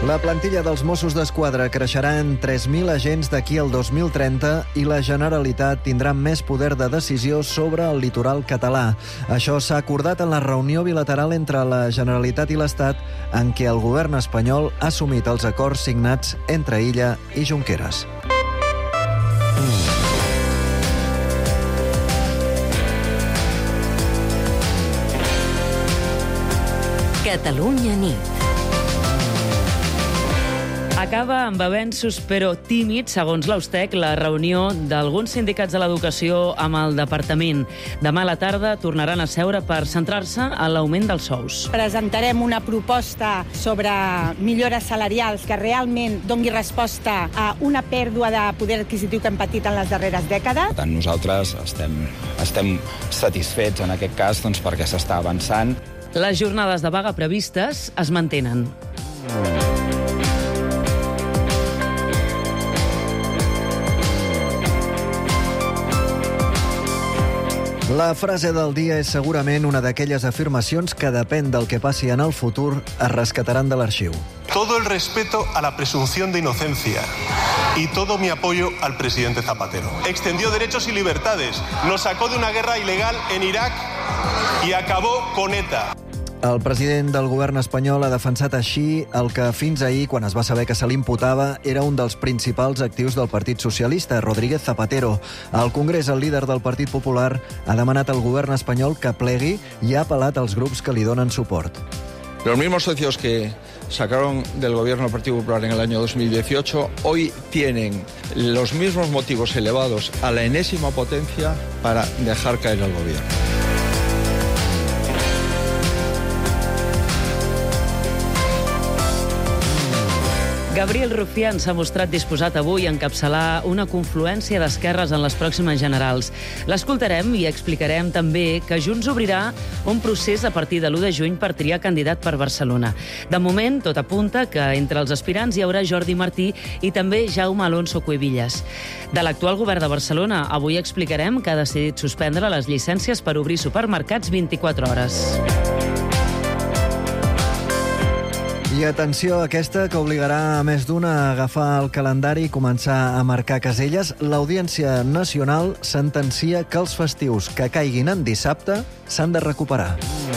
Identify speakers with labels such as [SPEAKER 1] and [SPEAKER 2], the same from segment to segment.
[SPEAKER 1] La plantilla dels Mossos d'Esquadra creixerà en 3.000 agents d'aquí al 2030 i la Generalitat tindrà més poder de decisió sobre el litoral català. Això s'ha acordat en la reunió bilateral entre la Generalitat i l'Estat en què el govern espanyol ha assumit els acords signats entre Illa i Junqueras.
[SPEAKER 2] Catalunya nit.
[SPEAKER 3] Acaba amb avenços però tímids, segons l'Austec, la reunió d'alguns sindicats de l'educació amb el departament. Demà a la tarda tornaran a seure per centrar-se en l'augment dels sous.
[SPEAKER 4] Presentarem una proposta sobre millores salarials que realment doni resposta a una pèrdua de poder adquisitiu que hem patit en les darreres dècades.
[SPEAKER 5] Per tant, nosaltres estem satisfets en aquest cas perquè s'està avançant.
[SPEAKER 3] Les jornades de vaga previstes es mantenen.
[SPEAKER 1] La frase del dia és segurament una d'aquelles afirmacions que depèn del que passi en el futur es rescataran de l'arxiu.
[SPEAKER 6] Todo el respeto a la presunción de inocencia y todo mi apoyo al presidente Zapatero. Extendió derechos y libertades, nos sacó de una guerra ilegal en Irak y acabó con ETA.
[SPEAKER 1] El president del govern espanyol ha defensat així el que fins ahir, quan es va saber que se l'imputava, era un dels principals actius del Partit Socialista, Rodríguez Zapatero. Al Congrés, el líder del Partit Popular ha demanat al govern espanyol que plegui i ha apel·lat als grups que li donen suport.
[SPEAKER 7] Los mismos socios que sacaron del gobierno del Partido Popular en el año 2018 hoy tienen los mismos motivos elevados a la enésima potencia para dejar caer al gobierno.
[SPEAKER 3] Gabriel Rufián s'ha mostrat disposat avui a encapçalar una confluència d'esquerres en les pròximes generals. L'escoltarem i explicarem també que Junts obrirà un procés a partir de l'1 de juny per triar candidat per Barcelona. De moment, tot apunta que entre els aspirants hi haurà Jordi Martí i també Jaume Alonso Cuevillas. De l'actual govern de Barcelona, avui explicarem que ha decidit suspendre les llicències per obrir supermercats 24 hores.
[SPEAKER 1] I atenció a aquesta que obligarà a més d'una a agafar el calendari i començar a marcar caselles. L'Audiència Nacional sentencia que els festius que caiguin en dissabte s'han de recuperar.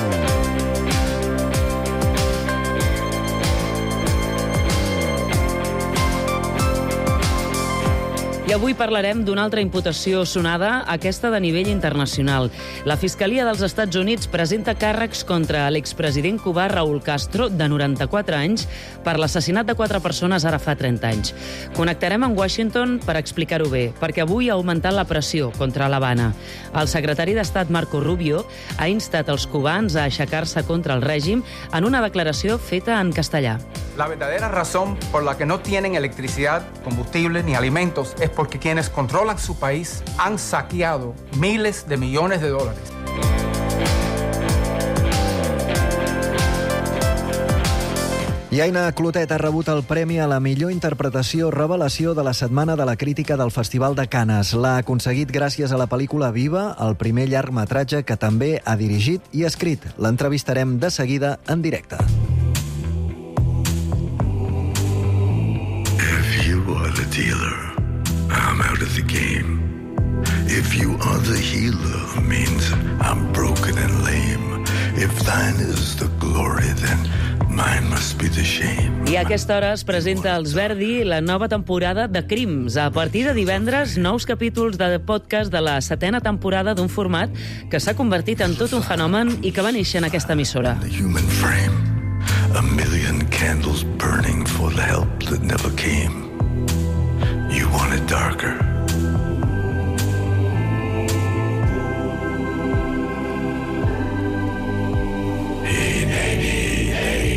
[SPEAKER 3] I avui parlarem d'una altra imputació sonada, aquesta de nivell internacional. La Fiscalia dels Estats Units presenta càrrecs contra l'expresident cubà Raúl Castro, de 94 anys, per l'assassinat de 4 persones ara fa 30 anys. Connectarem amb Washington per explicar-ho bé, perquè avui ha augmentat la pressió contra l'Havana. El secretari d'Estat Marco Rubio ha instat els cubans a aixecar-se contra el règim en una declaració feta en castellà.
[SPEAKER 8] La verdadera razón por la que no tienen electricidad, combustible ni alimentos es porque quienes controlan su país han saqueado miles de millones de dólares.
[SPEAKER 1] I Aina Clotet ha rebut el premi a la millor interpretació revelació de la Setmana de la Crítica del Festival de Canes. L'ha aconseguit gràcies a la pel·lícula Viva, el primer llargmetratge que també ha dirigit i escrit. L'entrevistarem de seguida en directe.
[SPEAKER 9] If you are the dealer, I'm out of the game. If you are the healer, means I'm broken and lame. If thine is the glory, then mine must be the shame.
[SPEAKER 3] I a aquesta hora es presenta als Verdi la nova temporada de Crims. A partir de divendres, nous capítols de podcast de la 7ª temporada d'un format que s'ha convertit en tot un fenomen i que va néixer en aquesta emissora.
[SPEAKER 9] The human frame, a million candles burning for the help that never came. You want it darker. Hey, hey,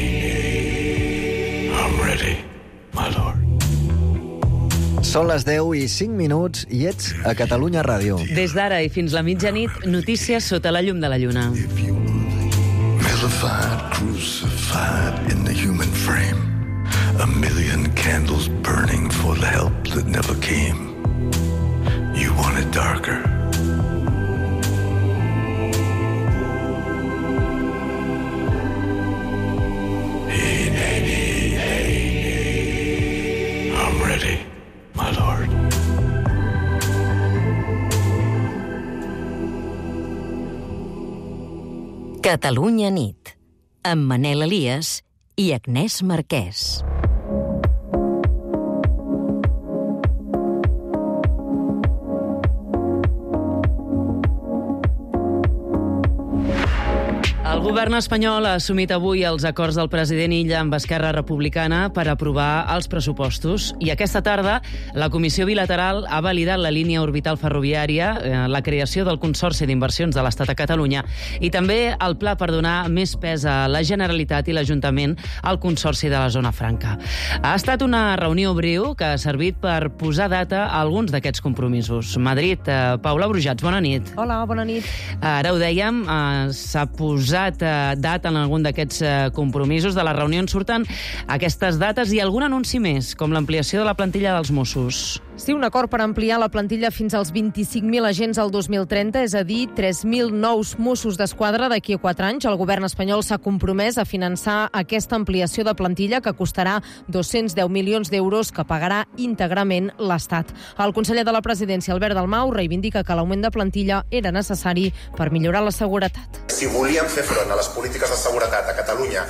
[SPEAKER 9] hey, I'm ready, my lord.
[SPEAKER 1] Són les 10 i 5 minuts i ets a Catalunya Ràdio.
[SPEAKER 3] Des d'ara i fins la mitjanit, notícies sota la llum de la lluna.
[SPEAKER 9] Mellified, crucified in the human frame. A million candles burning for the help that never came. You want it darker. Hey, hey, hey, hey.
[SPEAKER 2] Catalunya nit, amb Manel Elias i Agnès Marquès.
[SPEAKER 3] El govern espanyol ha assumit avui els acords del president Illa amb Esquerra Republicana per aprovar els pressupostos i aquesta tarda la Comissió Bilateral ha validat la línia orbital ferroviària, la creació del Consorci d'Inversions de l'Estat a Catalunya i també el pla per donar més pes a la Generalitat i l'Ajuntament al Consorci de la Zona Franca. Ha estat una reunió breu que ha servit per posar data a alguns d'aquests compromisos. Madrid, Paula Brujats, bona nit.
[SPEAKER 10] Hola, bona nit.
[SPEAKER 3] Ara ho dèiem, s'ha posat data en algun d'aquests compromisos. De la reunió en surten aquestes dates i algun anunci més, com l'ampliació de la plantilla dels Mossos.
[SPEAKER 10] Sí, un acord per ampliar la plantilla fins als 25.000 agents al 2030, és a dir, 3.000 nous Mossos d'Esquadra d'aquí a 4 anys. El govern espanyol s'ha compromès a finançar aquesta ampliació de plantilla que costarà 210 milions d'euros que pagarà íntegrament l'Estat. El conseller de la Presidència, Albert Dalmau, reivindica que l'augment de plantilla era necessari per millorar la seguretat.
[SPEAKER 11] Si volíem fer front a les polítiques de seguretat a Catalunya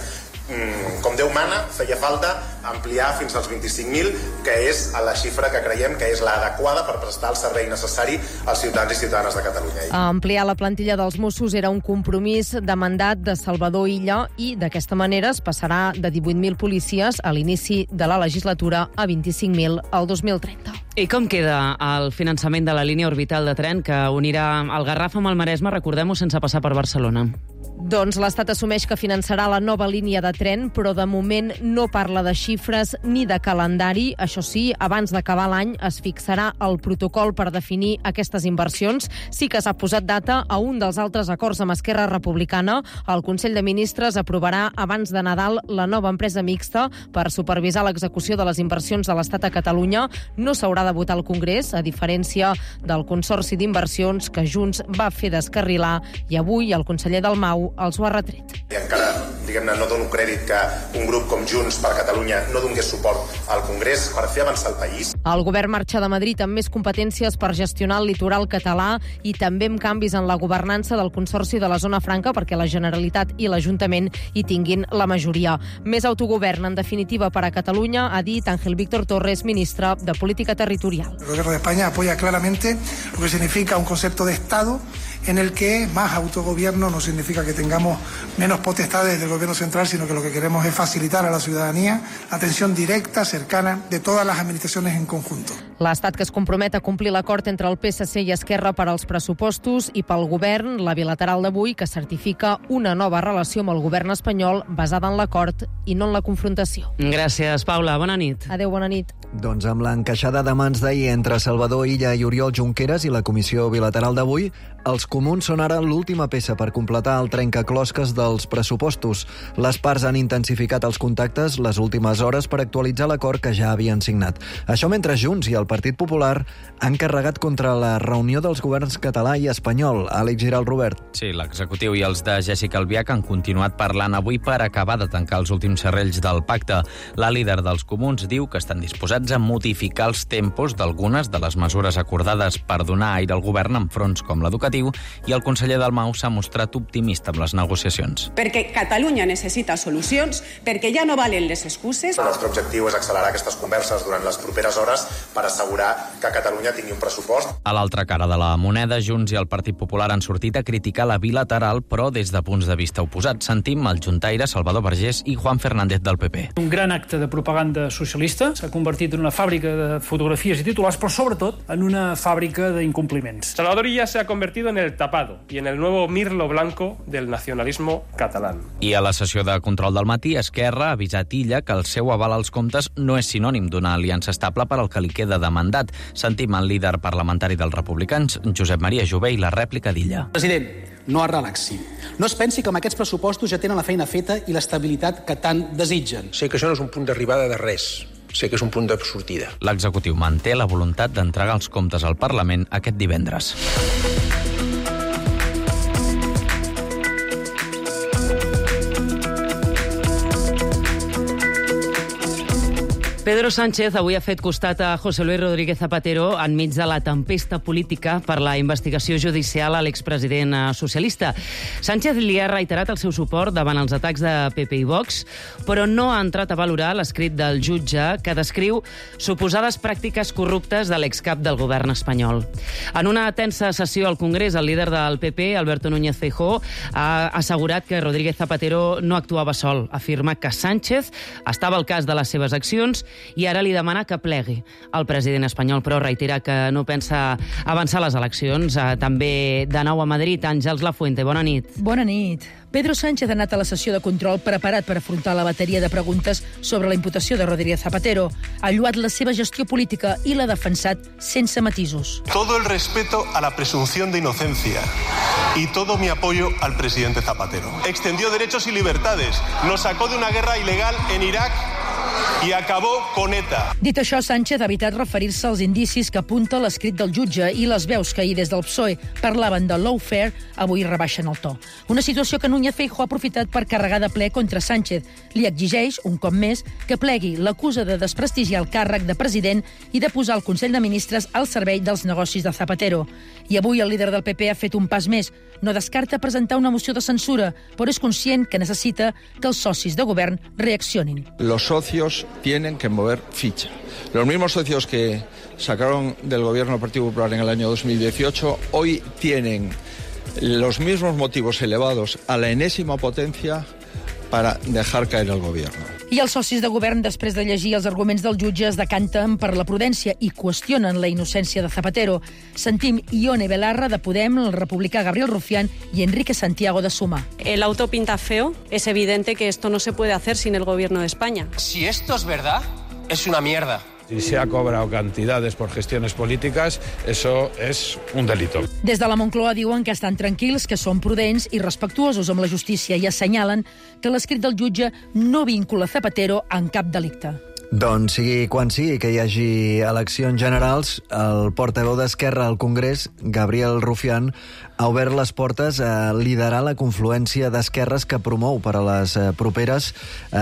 [SPEAKER 11] com Déu mana, feia falta ampliar fins als 25.000, que és la xifra que creiem que és l'adequada per prestar el servei necessari als ciutadans i ciutadanes de Catalunya.
[SPEAKER 10] Ampliar la plantilla dels Mossos era un compromís de mandat de Salvador Illa i d'aquesta manera es passarà de 18.000 policies a l'inici de la legislatura a 25.000 al 2030.
[SPEAKER 3] I com queda el finançament de la línia orbital de tren que unirà el Garraf amb el Maresme, recordem-ho, sense passar per Barcelona?
[SPEAKER 10] Doncs l'Estat assumeix que finançarà la nova línia de tren, però de moment no parla de xifres ni de calendari. Això sí, abans d'acabar l'any es fixarà el protocol per definir aquestes inversions. Sí que s'ha posat data a un dels altres acords amb Esquerra Republicana. El Consell de Ministres aprovarà abans de Nadal la nova empresa mixta per supervisar l'execució de les inversions de l'Estat a Catalunya. No s'haurà de votar al Congrés, a diferència del Consorci d'Inversions que Junts va fer descarrilar i avui el conseller Dalmau els ho ha retret.
[SPEAKER 11] I encara, diguem-ne, no dono crèdit que un grup com Junts per Catalunya no donés suport al Congrés per fer avançar el país.
[SPEAKER 10] El govern marxa de Madrid amb més competències per gestionar el litoral català i també amb canvis en la governança del Consorci de la Zona Franca perquè la Generalitat i l'Ajuntament hi tinguin la majoria. Més autogovern, en definitiva, per a Catalunya, ha dit Ángel Víctor Torres, ministre de Política Territorial.
[SPEAKER 12] El gobierno de España apoya claramente lo que significa un concepto de Estado en el que más autogobierno no significa que tengamos menos potestades del gobierno central, sino que lo que queremos es facilitar a la ciudadanía atención directa, cercana, de todas las administraciones en conjunto.
[SPEAKER 10] L'Estat que es compromet a complir l'acord entre el PSC i Esquerra per als pressupostos i pel govern, la bilateral d'avui, que certifica una nova relació amb el govern espanyol basada en l'acord i no en la confrontació.
[SPEAKER 3] Gràcies, Paula. Bona nit.
[SPEAKER 10] Adéu, bona nit.
[SPEAKER 1] Doncs amb l'encaixada de mans d'ahir entre Salvador Illa i Oriol Junqueras i la comissió bilateral d'avui, els comuns són ara l'última peça per completar el trencaclosques dels pressupostos. Les parts han intensificat els contactes les últimes hores per actualitzar l'acord que ja havien signat. Això mentre Junts i el Partit Popular han carregat contra la reunió dels governs català i espanyol. Àlex Giral, Robert.
[SPEAKER 13] Sí, l'executiu i els de Jessica Albiach han continuat parlant avui per acabar de tancar els últims serrells del pacte. La líder dels comuns diu que estan disposats a modificar els tempos d'algunes de les mesures acordades per donar aire al govern en fronts com l'educatiu, i el conseller Dalmau s'ha mostrat optimista amb les negociacions.
[SPEAKER 14] Perquè Catalunya necessita solucions, perquè ja no valen les excuses.
[SPEAKER 11] El nostre objectiu és accelerar aquestes converses durant les properes hores per assegurar que Catalunya tingui un pressupost.
[SPEAKER 13] A l'altra cara de la moneda, Junts i el Partit Popular han sortit a criticar la bilateral, però des de punts de vista oposats. Sentim el juntaire Salvador Vergés i Juan Fernández del PP.
[SPEAKER 15] Un gran acte de propaganda socialista s'ha convertit en una fàbrica de fotografies i titulars, però sobretot en una fàbrica d'incompliments.
[SPEAKER 16] Salvador Illa se ha convertido en el tapado y en el nuevo mirlo blanco del nacionalismo catalán.
[SPEAKER 13] I a la sessió de control del matí, Esquerra ha avisat Illa que el seu aval als comptes no és sinònim d'una aliança estable per al que li queda de mandat. Sentim el líder parlamentari dels republicans, Josep Maria Jové, i la rèplica d'Illa.
[SPEAKER 17] President, no es relaxi. No es pensi que amb aquests pressupostos ja tenen la feina feta i l'estabilitat que tant desitgen.
[SPEAKER 18] Sé que això no és un punt d'arribada de res. Sé que és un punt de sortida.
[SPEAKER 13] L'executiu manté la voluntat d'entregar els comptes al Parlament aquest divendres.
[SPEAKER 3] Pedro Sánchez avui ha fet costat a José Luis Rodríguez Zapatero enmig de la tempesta política per la investigació judicial a l'expresident socialista. Sánchez li ha reiterat el seu suport davant els atacs de PP i Vox, però no ha entrat a valorar l'escrit del jutge que descriu suposades pràctiques corruptes de l'excap del govern espanyol. En una tensa sessió al Congrés, el líder del PP, Alberto Núñez Feijóo, ha assegurat que Rodríguez Zapatero no actuava sol. Afirma que Sánchez estava al cas de les seves accions i ara li demana que plegui. El president espanyol, però, reitera que no pensa avançar les eleccions. També de nou a Madrid, Àngels Lafuente. Bona nit.
[SPEAKER 19] Bona nit. Pedro Sánchez ha anat a la sessió de control preparat per afrontar la bateria de preguntes sobre la imputació de Rodríguez Zapatero. Ha lloat la seva gestió política i l'ha defensat sense matisos.
[SPEAKER 6] Todo el respeto a la presunción de inocencia y todo mi apoyo al presidente Zapatero. Extendió derechos y libertades, nos sacó de una guerra ilegal en Irak i acabó con ETA.
[SPEAKER 19] Dit això, Sánchez ha evitat referir-se als indicis que apunta l'escrit del jutge i les veus que ahir des del PSOE parlaven de lawfare avui rebaixen el to. Una situació que Núñez Feijóo ha aprofitat per carregar de ple contra Sánchez. Li exigeix, un cop més, que plegui, l'acusa de desprestigiar el càrrec de president i de posar el Consell de Ministres al servei dels negocis de Zapatero. I avui el líder del PP ha fet un pas més. No descarta presentar una moció de censura, però és conscient que necessita que els socis de govern reaccionin.
[SPEAKER 7] Los socios tienen que mover ficha. Los mismos socios que sacaron del gobierno del Partido Popular en el año 2018 hoy tienen los mismos motivos elevados a la enésima potencia para dejar caer el gobierno.
[SPEAKER 19] I els socis de govern, després de llegir els arguments del jutge, es decanten per la prudència i qüestionen la innocència de Zapatero. Sentim Ione Belarra, de Podem, el republicà Gabriel Rufián y Enrique Santiago, de Suma.
[SPEAKER 14] El auto pinta feo. Es evidente que esto no se puede hacer sin el gobierno de España.
[SPEAKER 18] Si esto es verdad, es una mierda.
[SPEAKER 20] Si se ha cobrado cantidades por gestiones políticas, eso es un delito.
[SPEAKER 19] Des de la Moncloa diuen que estan tranquils, que són prudents i respectuosos amb la justícia i assenyalen que l'escrit del jutge no vincula Zapatero en cap delicte.
[SPEAKER 1] Doncs sigui quan sigui que hi hagi eleccions generals, el portaveu d'Esquerra al Congrés, Gabriel Rufián, ha obert les portes a liderar la confluència d'esquerres que promou per a les properes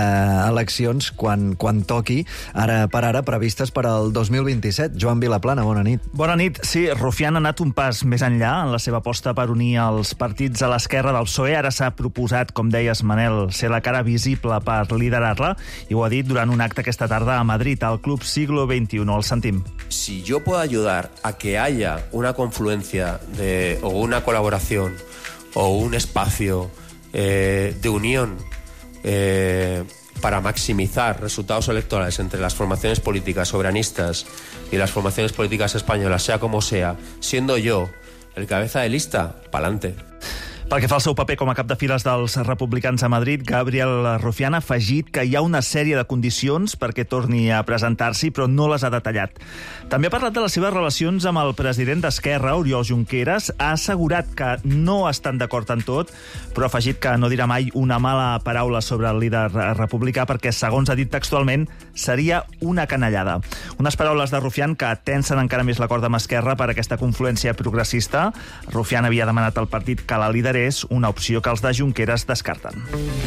[SPEAKER 1] eleccions quan toqui, ara per ara previstes per al 2027. Joan Vilaplana, bona nit.
[SPEAKER 21] Bona nit. Sí, Rufián ha anat un pas més enllà en la seva aposta per unir els partits a l'esquerra del PSOE. Ara s'ha proposat, com deies, Manel, ser la cara visible per liderar-la, i ho ha dit durant un acte aquesta tarda a Madrid, al Club Siglo XXI. El sentim.
[SPEAKER 22] Si yo puedo ayudar a que haya una confluencia o una colaboración o un espacio de unión para maximizar resultados electorales entre las formaciones políticas soberanistas y las formaciones políticas españolas, sea como sea, siendo yo el cabeza de lista, pa'lante.
[SPEAKER 21] Pel que fa al seu paper com a cap de files dels republicans a Madrid, Gabriel Rufián ha afegit que hi ha una sèrie de condicions perquè torni a presentar-s'hi, però no les ha detallat. També ha parlat de les seves relacions amb el president d'Esquerra, Oriol Junqueras. Ha assegurat que no estan d'acord en tot, però ha afegit que no dirà mai una mala paraula sobre el líder republicà perquè, segons ha dit textualment, seria una canallada. Unes paraules de Rufián que tensen encara més l'acord amb Esquerra per aquesta confluència progressista. Rufián havia demanat al partit que la liderés, una opció que els de Junqueras descarten.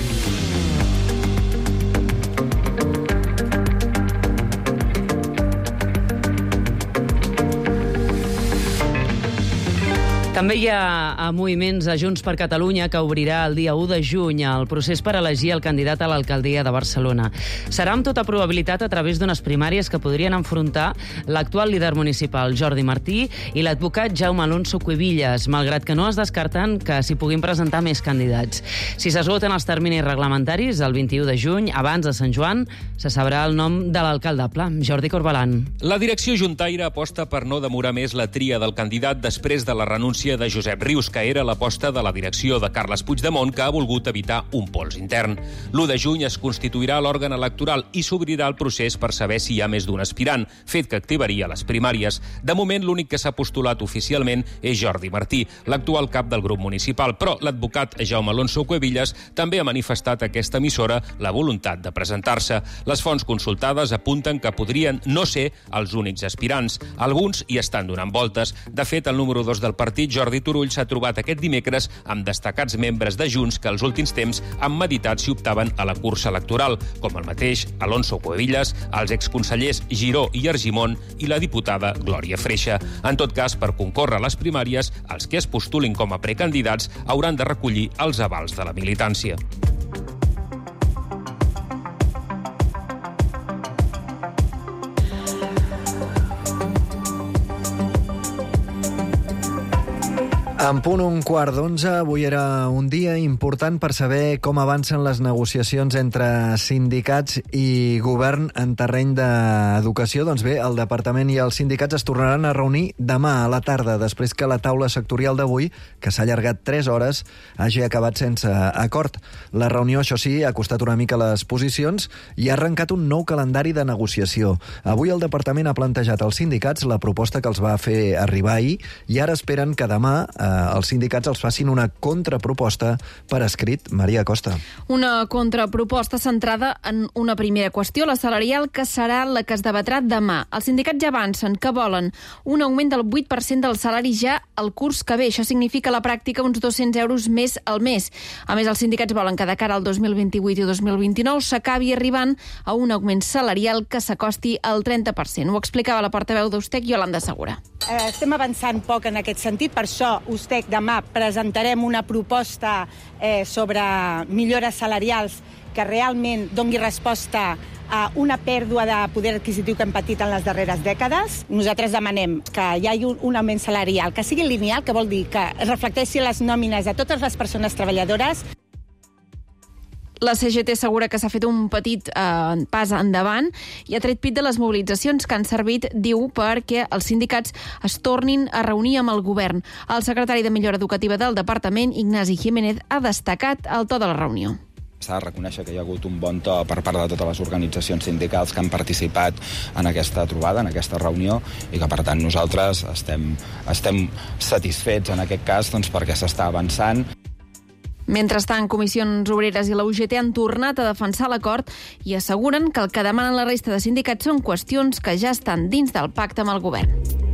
[SPEAKER 3] També hi ha moviments a Junts per Catalunya que obrirà el dia 1 de juny el procés per elegir el candidat a l'alcaldia de Barcelona. Serà amb tota probabilitat a través d'unes primàries que podrien enfrontar l'actual líder municipal, Jordi Martí, i l'advocat Jaume Alonso Cuevillas, malgrat que no es descarten que s'hi puguin presentar més candidats. Si s'esgoten els terminis reglamentaris, el 21 de juny, abans de Sant Joan, se sabrà el nom de l'alcaldable, Jordi Corbalan.
[SPEAKER 23] La direcció juntaire aposta per no demorar més la tria del candidat després de la renúncia de Josep Rius, que era l'aposta de la direcció de Carles Puigdemont, que ha volgut evitar un pols intern. L'1 de juny es constituirà l'òrgan electoral i s'obrirà el procés per saber si hi ha més d'un aspirant, fet que activaria les primàries. De moment, l'únic que s'ha postulat oficialment és Jordi Martí, l'actual cap del grup municipal, però l'advocat Jaume Alonso Cuevillas també ha manifestat a aquesta emissora la voluntat de presentar-se. Les fonts consultades apunten que podrien no ser els únics aspirants. Alguns hi estan donant voltes. De fet, el número 2 del partit, Jordi Turull s'ha trobat aquest dimecres amb destacats membres de Junts que els últims temps han meditat si optaven a la cursa electoral, com el mateix Alonso Cuevillas, els exconsellers Giró i Argimon i la diputada Glòria Freixa. En tot cas, per concórrer a les primàries, els que es postulin com a precandidats hauran de recollir els avals de la militància.
[SPEAKER 1] En punt 11:15, avui era un dia important per saber com avancen les negociacions entre sindicats i govern en terreny d'educació. Doncs bé, el departament i els sindicats es tornaran a reunir demà a la tarda, després que la taula sectorial d'avui, que s'ha allargat 3 hores, hagi acabat sense acord. La reunió, això sí, ha costat una mica les posicions i ha arrencat un nou calendari de negociació. Avui el departament ha plantejat als sindicats la proposta que els va fer arribar ahir i ara esperen que demà els sindicats els facin una contraproposta per escrit. Maria Costa.
[SPEAKER 4] Una contraproposta centrada en una primera qüestió, la salarial, que serà la que es debatrà demà. Els sindicats ja avancen que volen un augment del 8% del salari ja el curs que ve. Això significa a la pràctica uns 200 euros més al mes. A més, els sindicats volen que de cara al 2028 i 2029 s'acabi arribant a un augment salarial que s'acosti al 30%. Ho explicava la portaveu d'Ustec, Yolanda Segura.
[SPEAKER 5] Estem avançant poc en aquest sentit, per això Ustec demà presentarem una proposta sobre millores salarials que realment doni resposta a una pèrdua de poder adquisitiu que hem patit en les darreres dècades. Nosaltres demanem que hi hagi un augment salarial que sigui lineal, que vol dir que reflecteixi les nòmines de totes les persones treballadores.
[SPEAKER 4] La CGT assegura que s'ha fet un petit pas endavant i ha tret pit de les mobilitzacions que han servit, diu, perquè els sindicats es tornin a reunir amb el govern. El secretari de Millora Educativa del departament, Ignasi Jiménez, ha destacat el to de la reunió.
[SPEAKER 8] S'ha de reconèixer que hi ha hagut un bon to per part de totes les organitzacions sindicals que han participat en aquesta trobada, en aquesta reunió, i que, per tant, nosaltres estem satisfets en aquest cas perquè s'està avançant.
[SPEAKER 4] Mentrestant, Comissions Obreres i la UGT han tornat a defensar l'acord i asseguren que el que demanen la resta de sindicats són qüestions que ja estan dins del pacte amb el govern.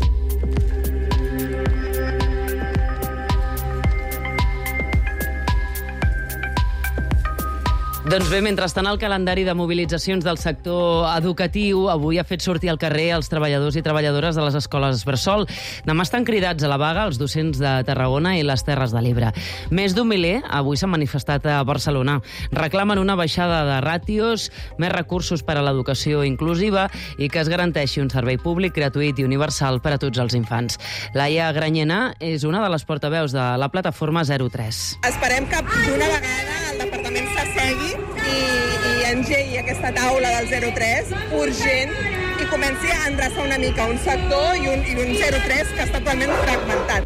[SPEAKER 3] Doncs bé, mentrestant, el calendari de mobilitzacions del sector educatiu avui ha fet sortir al carrer els treballadors i treballadores de les escoles bressol. Demà estan cridats a la vaga els docents de Tarragona i les Terres de l'Ebre. Més d'un miler avui s'han manifestat a Barcelona. Reclamen una baixada de ràtios, més recursos per a l'educació inclusiva i que es garanteixi un servei públic gratuït i universal per a tots els infants. Laia Granyena és una de les portaveus de la plataforma 03.
[SPEAKER 24] Esperem que d'una vegada el departament s'assegui i engegui aquesta taula del 03 urgent i comenci a endreçar una mica un sector i un 03 que està totalment fragmentat.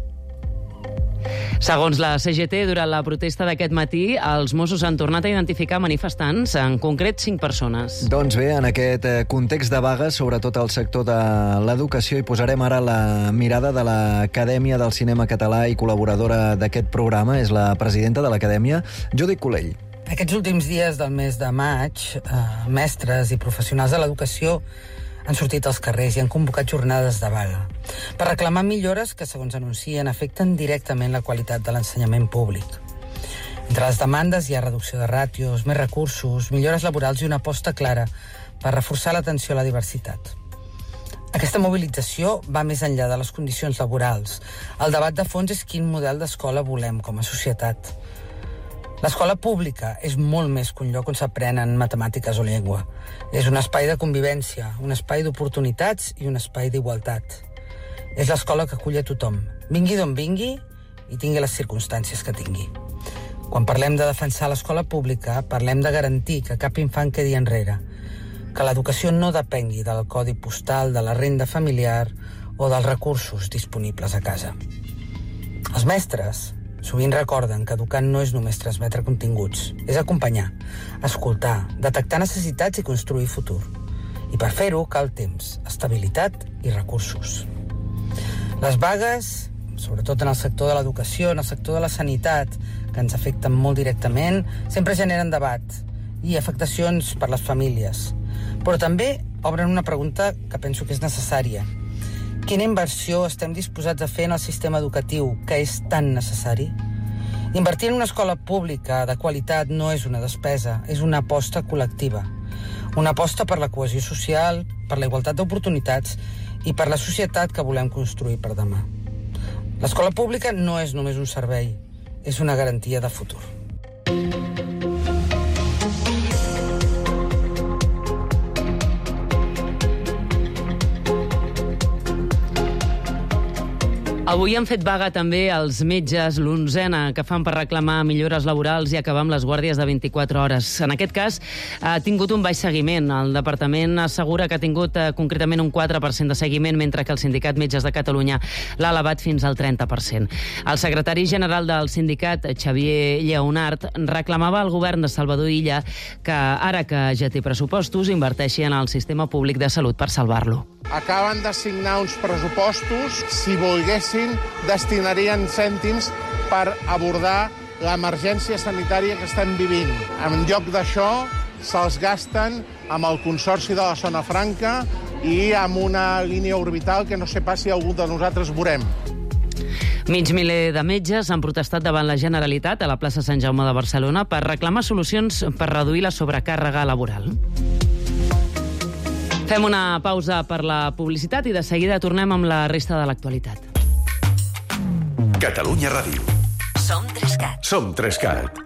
[SPEAKER 3] Segons la CGT, durant la protesta d'aquest matí, els Mossos han tornat a identificar manifestants, en concret 5 persones.
[SPEAKER 1] Doncs bé, en aquest context de vagues, sobretot al sector de l'educació, hi posarem ara la mirada de l'Acadèmia del Cinema Català i col·laboradora d'aquest programa, és la presidenta de l'Acadèmia, Judit Colell.
[SPEAKER 25] Aquests últims dies del mes de maig, mestres i professionals de l'educació han sortit als carrers i han convocat jornades de vaga per reclamar millores que, segons anuncien, afecten directament la qualitat de l'ensenyament públic. Entre les demandes hi ha reducció de ràtios, més recursos, millores laborals i una aposta clara per reforçar l'atenció a la diversitat. Aquesta mobilització va més enllà de les condicions laborals. El debat de fons és quin model d'escola volem com a societat. L'escola pública és molt més que un lloc on s'aprenen matemàtiques o llengua. És un espai de convivència, un espai d'oportunitats i un espai d'igualtat. És l'escola que acull a tothom, vingui d'on vingui i tingui les circumstàncies que tingui. Quan parlem de defensar l'escola pública, parlem de garantir que cap infant quedi enrere, que l'educació no depengui del codi postal, de la renda familiar o dels recursos disponibles a casa. Els mestres sovint recorden que educar no és només transmetre continguts, és acompanyar, escoltar, detectar necessitats i construir futur. I per fer-ho cal temps, estabilitat i recursos. Les vagues, sobretot en el sector de l'educació, en el sector de la sanitat, que ens afecten molt directament, sempre generen debat i afectacions per les famílies. Però també obren una pregunta que penso que és necessària. Quina inversió estem disposats a fer en el sistema educatiu, que és tan necessari? Invertir en una escola pública de qualitat no és una despesa, és una aposta col·lectiva. Una aposta per la cohesió social, per la igualtat d'oportunitats i per la societat que volem construir per demà. L'escola pública no és només un servei, és una garantia de futur.
[SPEAKER 3] Avui han fet vaga també els metges, l'11ena, que fan per reclamar millores laborals i acabar amb les guàrdies de 24 hores. En aquest cas, ha tingut un baix seguiment. El departament assegura que ha tingut concretament un 4% de seguiment, mentre que el Sindicat Metges de Catalunya l'ha elevat fins al 30%. El secretari general del sindicat, Xavier Lleonart, reclamava al govern de Salvador Illa que, ara que ja té pressupostos, inverteixi en el sistema públic de salut per salvar-lo.
[SPEAKER 2] Acaben de signar uns pressupostos, si volguessin, destinarien cèntims per abordar l'emergència sanitària que estem vivint. En lloc d'això, se'ls gasten amb el Consorci de la Zona Franca i amb una línia orbital que no sé pas si algú de nosaltres veurem.
[SPEAKER 3] Mig miler de metges han protestat davant la Generalitat a la plaça Sant Jaume de Barcelona per reclamar solucions per reduir la sobrecàrrega laboral. Fem una pausa per la publicitat i de seguida tornem amb la resta de l'actualitat.
[SPEAKER 9] Catalunya Ràdio.
[SPEAKER 10] Som 3CAT.
[SPEAKER 9] Som 3CAT.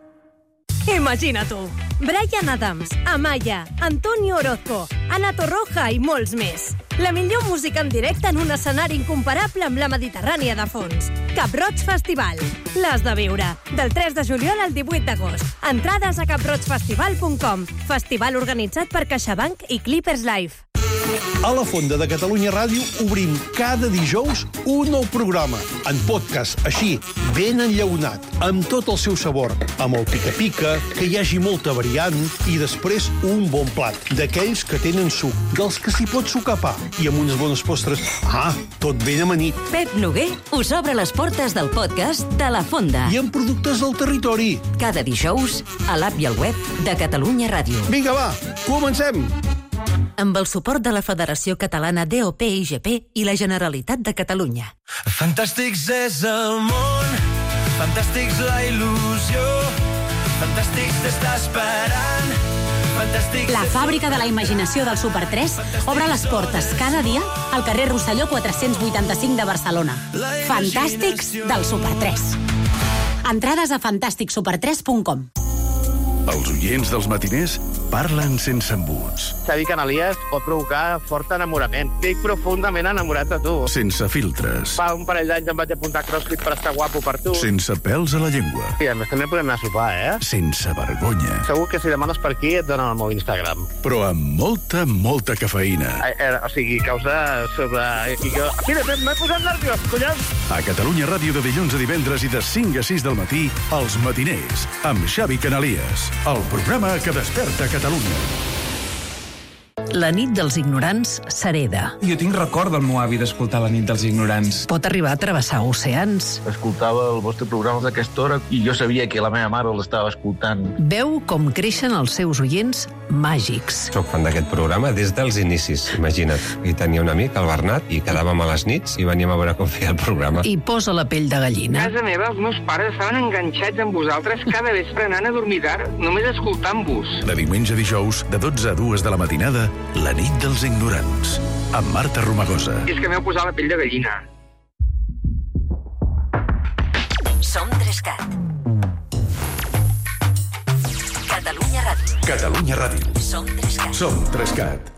[SPEAKER 10] Imagina tu, Bryan Adams, Amaya, Antonio Orozco, Ana Torroja i molts més. La millor música en directe en un escenari incomparable amb la Mediterrània de fons. Cap Roig Festival. L'has de viure. Del 3 de juliol al 18 d'agost. Entrades a caproigfestival.com. Festival organitzat per CaixaBank i Clippers Live.
[SPEAKER 11] A la Fonda de Catalunya Ràdio obrim cada dijous un nou programa, en podcast, així, ben enllaunat, amb tot el seu sabor, amb el pica-pica, que hi hagi molta variant, i després un bon plat, d'aquells que tenen suc, dels que s'hi pot sucar pa, i amb unes bones postres. Tot ben amanit.
[SPEAKER 10] Pep Noguer us obre les portes del podcast de la Fonda.
[SPEAKER 11] I amb productes del territori.
[SPEAKER 10] Cada dijous, a l'app i al web de Catalunya Ràdio.
[SPEAKER 11] Vinga, va, comencem!
[SPEAKER 10] Amb el suport de la Federació Catalana DOP-IGP i la Generalitat de Catalunya.
[SPEAKER 12] Fantàstics és el món, fantàstics la il·lusió, fantàstics t'està esperant, fantàstics...
[SPEAKER 26] La fàbrica de la imaginació del Super 3 obre les portes cada dia al carrer Rosselló 485 de Barcelona. Fantàstics del Super 3. Entrades a fantàsticsuper3.com.
[SPEAKER 9] Els oients dels matiners parlen sense embuts.
[SPEAKER 27] Xavi Canalies pot provocar fort enamorament. Estic profundament enamorat de tu.
[SPEAKER 9] Sense filtres.
[SPEAKER 27] Fa un parell d'anys em vaig apuntar a CrossFit per estar guapo per tu.
[SPEAKER 9] Sense pèls a la llengua.
[SPEAKER 27] I a més també podem anar a sopar,
[SPEAKER 9] Sense vergonya.
[SPEAKER 27] Segur que si demanes per aquí et donen el meu Instagram.
[SPEAKER 9] Però amb molta, molta cafeïna.
[SPEAKER 27] O sigui, causa sobre... Mira, m'he posat nerviós, collons!
[SPEAKER 9] A Catalunya Ràdio de dilluns a divendres i de 5 a 6 del matí, Els Matiners, amb Xavi Canalies. El programa que desperta Catalunya.
[SPEAKER 28] La nit dels ignorants s'hereda.
[SPEAKER 29] Jo tinc record del meu avi d'escoltar La nit dels ignorants.
[SPEAKER 28] Pot arribar a travessar oceans.
[SPEAKER 30] Escoltava el vostre programa d'aquesta hora i jo sabia que la meva mare l'estava escoltant.
[SPEAKER 28] Veu com creixen els seus oients màgics.
[SPEAKER 22] Soc fan d'aquest programa des dels inicis, imagina't. I tenia un amic, el Bernat, i quedàvem a les nits i veníem a veure com feia el programa.
[SPEAKER 28] I posa la pell de gallina.
[SPEAKER 27] A casa meva, els meus pares estaven enganxats amb vosaltres cada vespre anant a dormir tard, només escoltant-vos.
[SPEAKER 9] De diumenge a dijous, de 12 a 2 de la matinada, La nit dels ignorants, amb Marta Romagosa.
[SPEAKER 27] I és que m'heu posat la pell de gallina.
[SPEAKER 10] Som 3CAT. Catalunya Ràdio.
[SPEAKER 9] Catalunya Ràdio.
[SPEAKER 10] Som 3CAT.
[SPEAKER 9] Som 3CAT.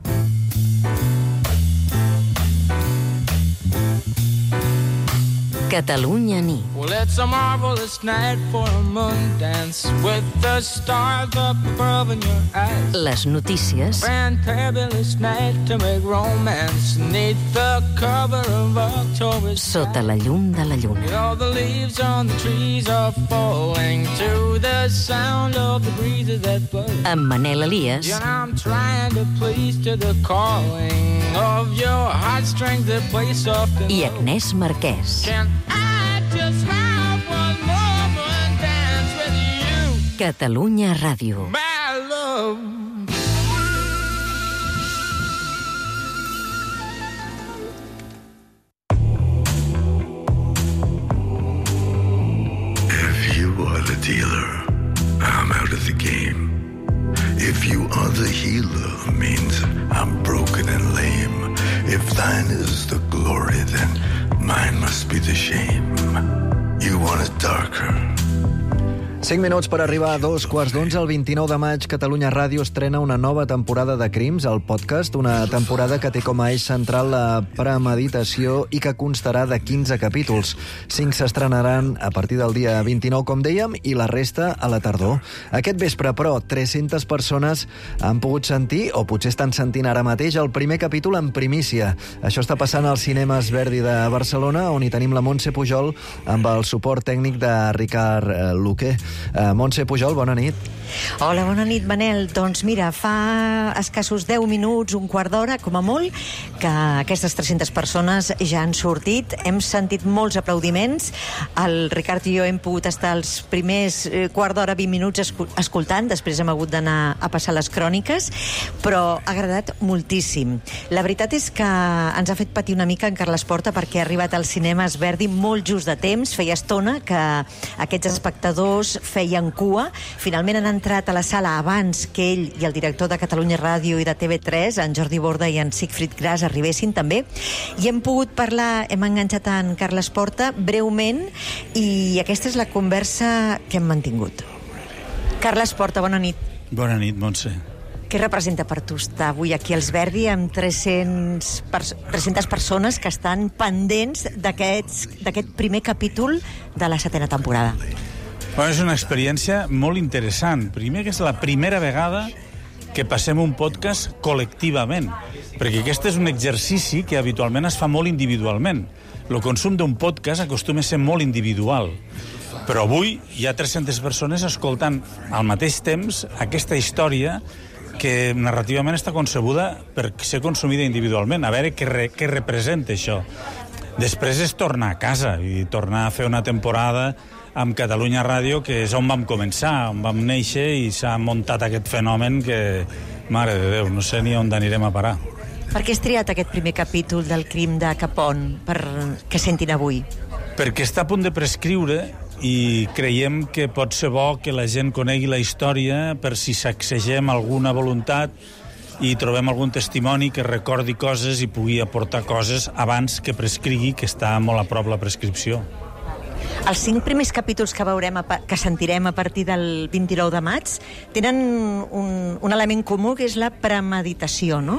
[SPEAKER 10] Catalunya nit.
[SPEAKER 12] Well, it's a marvelous night for a moon dance with the stars up above in your eyes.
[SPEAKER 10] Les notícies.
[SPEAKER 12] Fantabulous night to make romance neath the cover of October sky.
[SPEAKER 10] Sota la llum de la lluna.
[SPEAKER 12] All the leaves on the trees are falling to the sound of the breezes that blow.
[SPEAKER 10] Amb Manel Elias.
[SPEAKER 12] And I'm trying to please to the calling of your heartstrings that play soft and
[SPEAKER 10] I Agnès Marquès.
[SPEAKER 12] I just have one moment dance with you.
[SPEAKER 10] Catalunya Ràdio.
[SPEAKER 12] My love.
[SPEAKER 6] dealer, I'm out of the game. If you are the healer, means I'm broken and lame. If thine is the glory, then mine must be the shame. You want it darker.
[SPEAKER 1] 5 minuts per arribar a 2:15. El 29 de maig, Catalunya Ràdio estrena una nova temporada de Crims, el podcast, una temporada que té com a eix central la premeditació i que constarà de 15 capítols. 5 s'estrenaran a partir del dia 29, com dèiem, i la resta a la tardor. Aquest vespre, però, 300 persones han pogut sentir, o potser estan sentint ara mateix, el primer capítol en primícia. Això està passant als cinemes Verdi de Barcelona, on hi tenim la Montse Pujol amb el suport tècnic de Ricard Luque. Montse Pujol, bona nit.
[SPEAKER 7] Hola, bona nit, Manel. Doncs mira, fa escassos 10 minuts, un quart d'hora, com a molt, que aquestes 300 persones ja han sortit. Hem sentit molts aplaudiments. El Ricard i jo hem pogut estar els primers quart d'hora, 20 minuts escoltant, després hem hagut d'anar a passar les cròniques, però ha agradat moltíssim. La veritat és que ens ha fet patir una mica en Carles Porta perquè ha arribat als cinemes Verdi molt just de temps. Feia estona que aquests espectadors feien cua. Finalment han entrat a la sala abans que ell i el director de Catalunya Ràdio i de TV3, en Jordi Borda i en Sigfrid Gras, arribessin també. I hem pogut parlar, hem enganxat en Carles Porta breument, i aquesta és la conversa que hem mantingut. Carles Porta, bona nit.
[SPEAKER 13] Bona nit, Montse.
[SPEAKER 7] Què representa per tu estar avui aquí als Verdi amb 300 persones que estan pendents d'aquest primer capítol de la 7a temporada?
[SPEAKER 13] Bueno, és una experiència molt interessant. Primer, que és la primera vegada que passem un podcast col·lectivament, perquè aquest és un exercici que habitualment es fa molt individualment. El consum d'un podcast acostuma a ser molt individual, però avui hi ha 300 persones escoltant al mateix temps aquesta història que narrativament està concebuda per ser consumida individualment. A veure què representa això. Després és tornar a casa i tornar a fer una temporada amb Catalunya Ràdio, que és on vam començar, on vam néixer, i s'ha muntat aquest fenomen que, mare de Déu, no sé ni on anirem a parar.
[SPEAKER 7] Per què has triat aquest primer capítol del crim de Capon per que sentin avui?
[SPEAKER 13] Perquè està a punt de prescriure i creiem que pot ser bo que la gent conegui la història per si sacsegem alguna voluntat i trobem algun testimoni que recordi coses i pugui aportar coses abans que prescrigui, que està molt a prop la prescripció.
[SPEAKER 7] Els 5 primers capítols que veurem, que sentirem a partir del 29 de maig, tenen un element comú, que és la premeditació, no?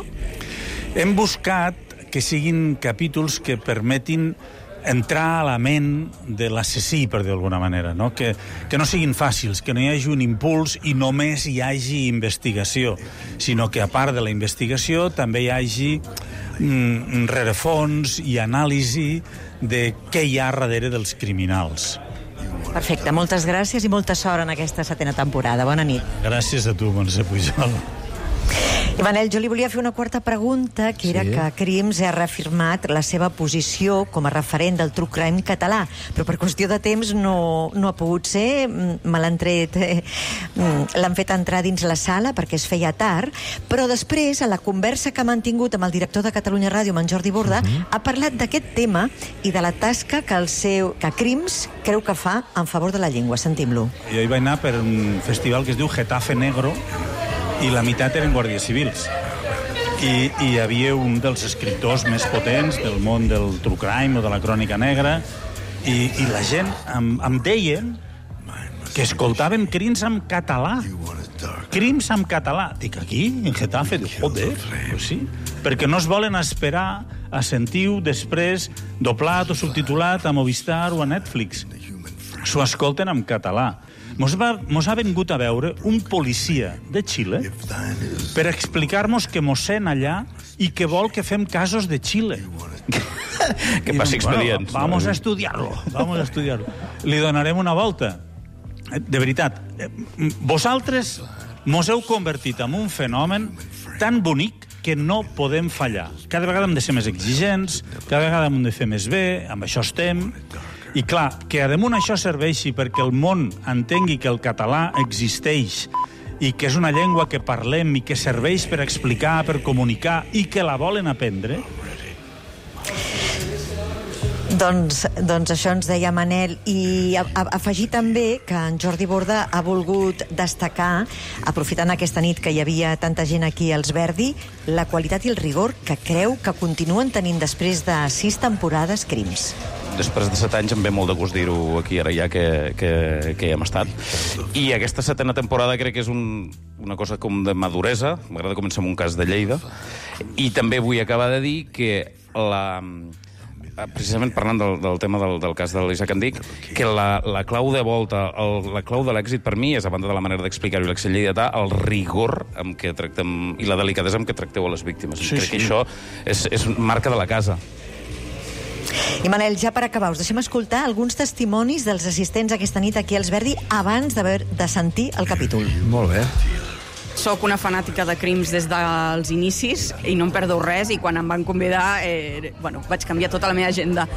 [SPEAKER 13] Hem buscat que siguin capítols que permetin entrar a la ment de l'assassí, per dir d'alguna manera, no? Que no siguin fàcils, que no hi hagi un impuls i només hi hagi investigació, sinó que a part de la investigació també hi hagi rerefons i anàlisi de què hi ha darrere dels criminals.
[SPEAKER 7] Perfecte, moltes gràcies i molta sort en aquesta 7a temporada. Bona nit.
[SPEAKER 13] Gràcies a tu, Montse Pujol.
[SPEAKER 7] I Manel, jo li volia fer una quarta pregunta, que era que Crims ha reafirmat la seva posició com a referent del true crime català, però per qüestió de temps no ha pogut ser. Me l'han tret, l'han fet entrar dins la sala perquè es feia tard, però després, a la conversa que ha mantingut amb el director de Catalunya Ràdio, amb en Jordi Borda, ha parlat d'aquest tema i de la tasca que Crims creu que fa en favor de la llengua. Sentim-lo.
[SPEAKER 13] Jo hi vaig anar per un festival que es diu Getafe Negro, i la meitat eren guàrdies civils. I hi havia un dels escriptors més potents del món del true crime o de la crònica negra, i la gent em deien que escoltaven Crims en català. Crims en català. Dic, aquí, en Getafe? Dic, joder, pues sí. Perquè no es volen esperar a sentir-ho després doblat o subtitulat a Movistar o a Netflix. S'ho escolten en català. Mos ha vingut a veure un policia de Xile per explicar-nos que mos sent allà i que vol que fem casos de Xile.
[SPEAKER 21] Que passi expedients.
[SPEAKER 13] Bueno, vamos a estudiar-lo. Li donarem una volta. De veritat, vosaltres mos heu convertit en un fenomen tan bonic que no podem fallar. Cada vegada hem de ser més exigents, cada vegada hem de fer més bé, amb això estem. I clar, que a damunt això serveixi perquè el món entengui que el català existeix i que és una llengua que parlem i que serveix per explicar, per comunicar i que la volen aprendre.
[SPEAKER 7] Doncs això ens deia Manel, i afegir també que en Jordi Borda ha volgut destacar, aprofitant aquesta nit que hi havia tanta gent aquí als Verdi, la qualitat i el rigor que creu que continuen tenint després de 6 temporades Crims.
[SPEAKER 5] Després de 7 anys em ve molt de gust dir-ho aquí ara ja que hi hem estat. I aquesta 7ª temporada crec que és una cosa com de maduresa. M'agrada començar amb un cas de Lleida. I també vull acabar de dir que precisament parlant del tema del cas de l'Isaac Andic, que la clau de volta, la clau de l'èxit per mi és, a banda de la manera d'explicar-ho i l'accent lleidatà, el rigor amb què tractem i la delicadesa amb què tracteu a les víctimes. Crec que això és marca de la casa.
[SPEAKER 7] I Manel, ja per acabar, us deixem escoltar alguns testimonis dels assistents aquesta nit aquí als Verdi abans de sentir el capítol.
[SPEAKER 1] Molt bé.
[SPEAKER 8] Soc una fanàtica de Crims des dels inicis i no em perdo res, i quan em van convidar vaig canviar tota la meva agenda.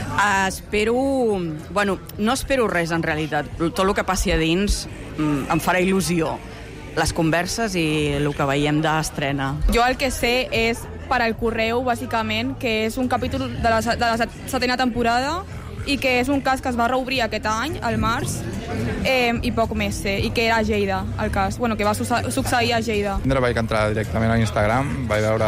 [SPEAKER 8] No espero res en realitat. Tot el que passi a dins em farà il·lusió. Les converses i el que veiem d'estrena.
[SPEAKER 14] Jo el que sé és per al correu, bàsicament, que és un capítol de la 7ª temporada i que és un cas que es va reobrir aquest any, al març, i poc més sé, i que era a Lleida, el cas, que va succeir a Lleida.
[SPEAKER 15] Vaig entrar directament a Instagram, vaig veure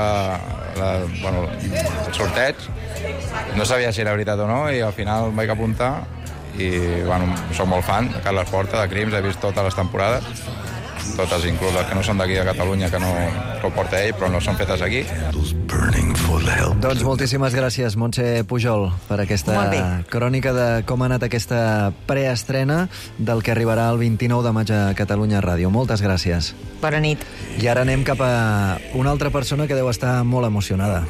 [SPEAKER 15] el sorteig, no sabia si era veritat o no, i al final em vaig apuntar, i soc molt fan de Carles Porta, de Crims, he vist totes les temporades, totes, inclús les que no són d'aquí de Catalunya, que ho porta ell, però no són fetes aquí.
[SPEAKER 1] Doncs moltíssimes gràcies, Montse Pujol, per aquesta crònica de com ha anat aquesta preestrena del que arribarà el 29 de maig a Catalunya Ràdio. Moltes gràcies.
[SPEAKER 7] Bona nit.
[SPEAKER 1] I ara anem cap a una altra persona que deu estar molt emocionada.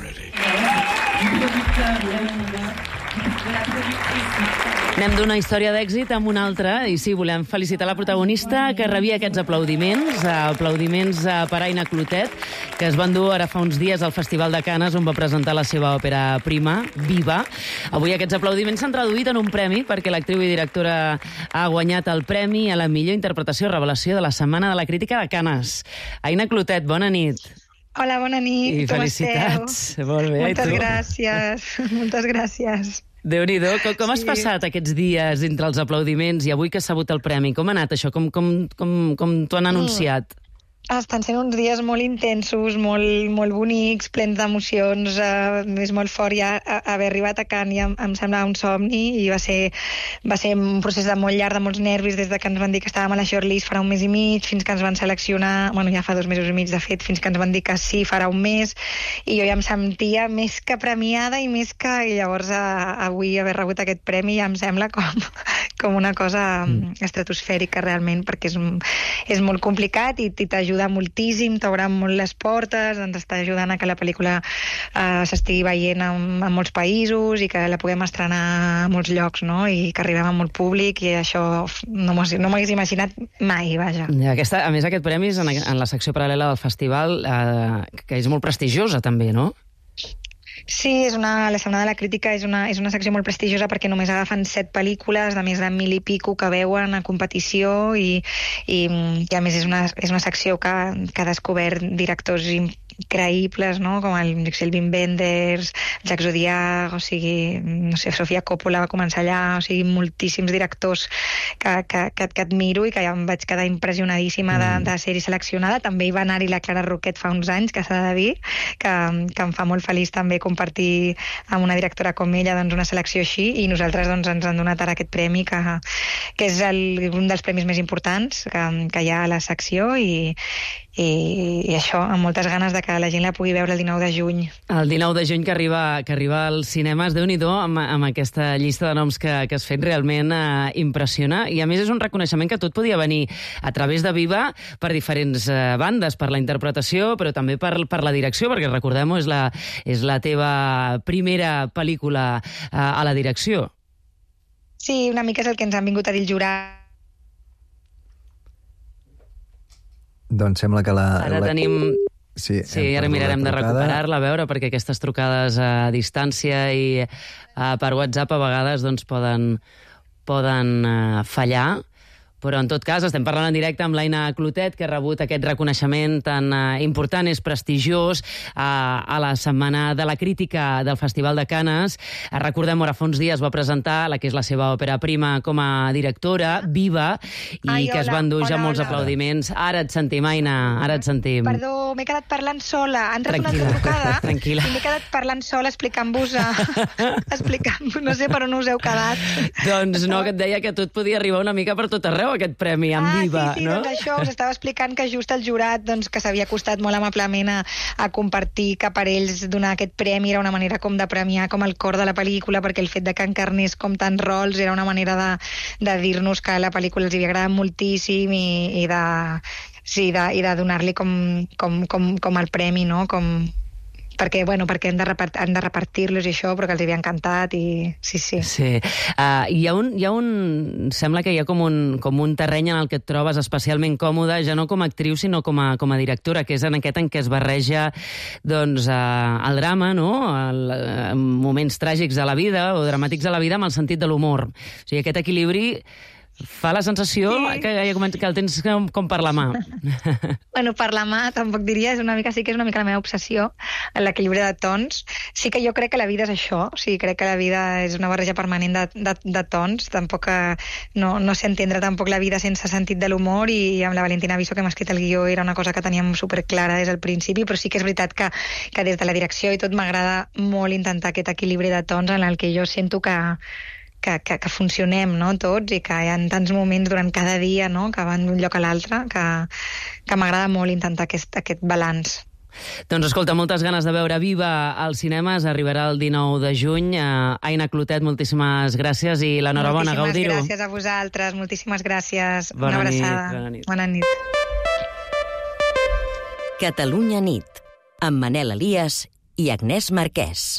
[SPEAKER 3] Anem d'una història d'èxit amb una altra, i sí, volem felicitar la protagonista que rebia aquests aplaudiments per Aina Clotet, que es van dur ara fa uns dies al Festival de Canes, on va presentar la seva òpera prima, Viva. Avui aquests aplaudiments s'han traduït en un premi, perquè l'actriu i directora ha guanyat el premi a la millor interpretació revelació de la Setmana de la Crítica de Canes. Aina Clotet, bona nit.
[SPEAKER 16] Hola, bona nit.
[SPEAKER 3] I felicitats. Molt bé,
[SPEAKER 16] moltes gràcies. Moltes gràcies.
[SPEAKER 3] Déu-n'hi-do. Com has passat aquests dies entre els aplaudiments i avui que has sabut el premi? Com ha anat això? Com t'ho han anunciat?
[SPEAKER 16] Estan sent uns dies molt intensos, molt bonics, plens d'emocions. És molt fort ja haver arribat a Cannes, ja em semblava un somni, i va ser un procés de molt llarg, de molts nervis, des de que ens van dir que estàvem a la shortlist farà un mes i mig, fins que ens van seleccionar, ja fa 2 mesos i mig de fet, fins que ens van dir que sí, farà un mes, i jo ja em sentia més que premiada i més que... I llavors avui haver rebut aquest premi ja em sembla com una cosa estratosfèrica realment, perquè és molt complicat i t'ajuda moltíssim, t'obre molt les portes, ens està ajudant a que la pel·lícula s'estigui veient en molts països i que la puguem estrenar a molts llocs, no? I que arribem a molt públic, i això no m'hagués imaginat mai, vaja.
[SPEAKER 3] A més, aquest premi és en la secció paral·lela del festival, que és molt prestigiosa també, no?
[SPEAKER 16] Sí, la Setmana de la Crítica és una secció molt prestigiosa perquè només agafen 7 pel·lícules de més de 1.000 i pico que veuen a competició, i a més és una secció que ha descobert directors increïbles, no? Com el Wim Wenders, Jacques Audiard, o sigui, no sé, Sofia Coppola va començar allà, o sigui, moltíssims directors que admiro i que ja em vaig quedar impressionadíssima de ser-hi seleccionada. També hi va anar-hi la Clara Roquet fa uns anys, que s'ha de dir, que em fa molt feliç també compartir amb una directora com ella una selecció així, i nosaltres ens han donat ara aquest premi, que és un dels premis més importants que hi ha a la secció, i això, amb moltes ganes de que la gent la pugui veure el 19 de juny.
[SPEAKER 3] El 19 de juny que arriba als cinemes. Déu-n'hi-do amb aquesta llista de noms que has fet, realment impressiona, i a més és un reconeixement que tot podia venir a través de Viva per diferents bandes, per la interpretació, però també per la direcció, perquè recordem-ho, és la teva primera pel·lícula a la direcció.
[SPEAKER 16] Sí, una mica és el que ens han vingut a dir el jurat.
[SPEAKER 1] Doncs sembla que
[SPEAKER 3] Ara tenim...
[SPEAKER 1] Sí,
[SPEAKER 3] ara mirarem de recuperar-la, a veure, perquè aquestes trucades a distància i per WhatsApp a vegades poden fallar, Però, en tot cas, estem parlant en directe amb l'Aina Clotet, que ha rebut aquest reconeixement tan important, és prestigiós, a la Setmana de la Crítica del Festival de Canes. Recordem, ara fa uns dies va presentar la que és la seva òpera prima com a directora, Viva, i que es va endur ja molts aplaudiments. Ara et sentim, Aina, ara et sentim.
[SPEAKER 16] Perdó, m'he quedat parlant sola. Ha entrat una altra trucada i m'he quedat parlant sola explicant-vos, no sé per on us heu quedat.
[SPEAKER 3] Doncs no, que et deia que tot podia arribar una mica per tot arreu, aquest premi, amb Viva,
[SPEAKER 16] sí,
[SPEAKER 3] no?
[SPEAKER 16] Doncs això, us estava explicant que just el jurat, doncs, que s'havia acostat molt amablement a compartir que per ells donar aquest premi era una manera com de premiar com el cor de la pel·lícula, perquè el fet de que encarnés com tants rols era una manera de dir-nos que la pel·lícula els havia agradat moltíssim i de donar-li com el premi, no? Perquè han de repartir-los i això, però que els havia encantat i sí.
[SPEAKER 3] Sí. Sembla que hi ha com un terreny en el que et trobes especialment còmode, ja no com a actriu, sinó com a directora, que és en aquest en què es barreja doncs, el drama, no? Moments tràgics de la vida o dramàtics de la vida amb el sentit de l'humor. O sigui, aquest equilibri fa la sensació que el tens com per la mà.
[SPEAKER 16] Bueno, per la mà tampoc diria, és una mica la meva obsessió, l'equilibri de tons. Sí que jo crec que la vida és això, crec que la vida és una barreja permanent de tons, tampoc no sé entendre tampoc la vida sense sentit de l'humor, i amb la Valentina Viso, que m'ha escrit el guió, era una cosa que teníem superclara des del principi, però sí que és veritat que des de la direcció i tot m'agrada molt intentar aquest equilibri de tons en el que jo sento que funcionem, no, tots, i que hi ha tants moments durant cada dia, no, que van d'un lloc a l'altre, que m'agrada molt intentar aquest balanç.
[SPEAKER 3] Doncs escolta, moltes ganes de veure Viva als cinemes, arribarà el 19 de juny. Aina Clotet, moltíssimes gràcies i l'enhorabona, gaudir-ho.
[SPEAKER 16] Moltíssimes gràcies a vosaltres, moltíssimes gràcies.
[SPEAKER 3] Bona
[SPEAKER 16] una
[SPEAKER 3] nit,
[SPEAKER 16] abraçada. Bona nit.
[SPEAKER 2] Catalunya nit, amb Manel Elias i Agnès Marquès.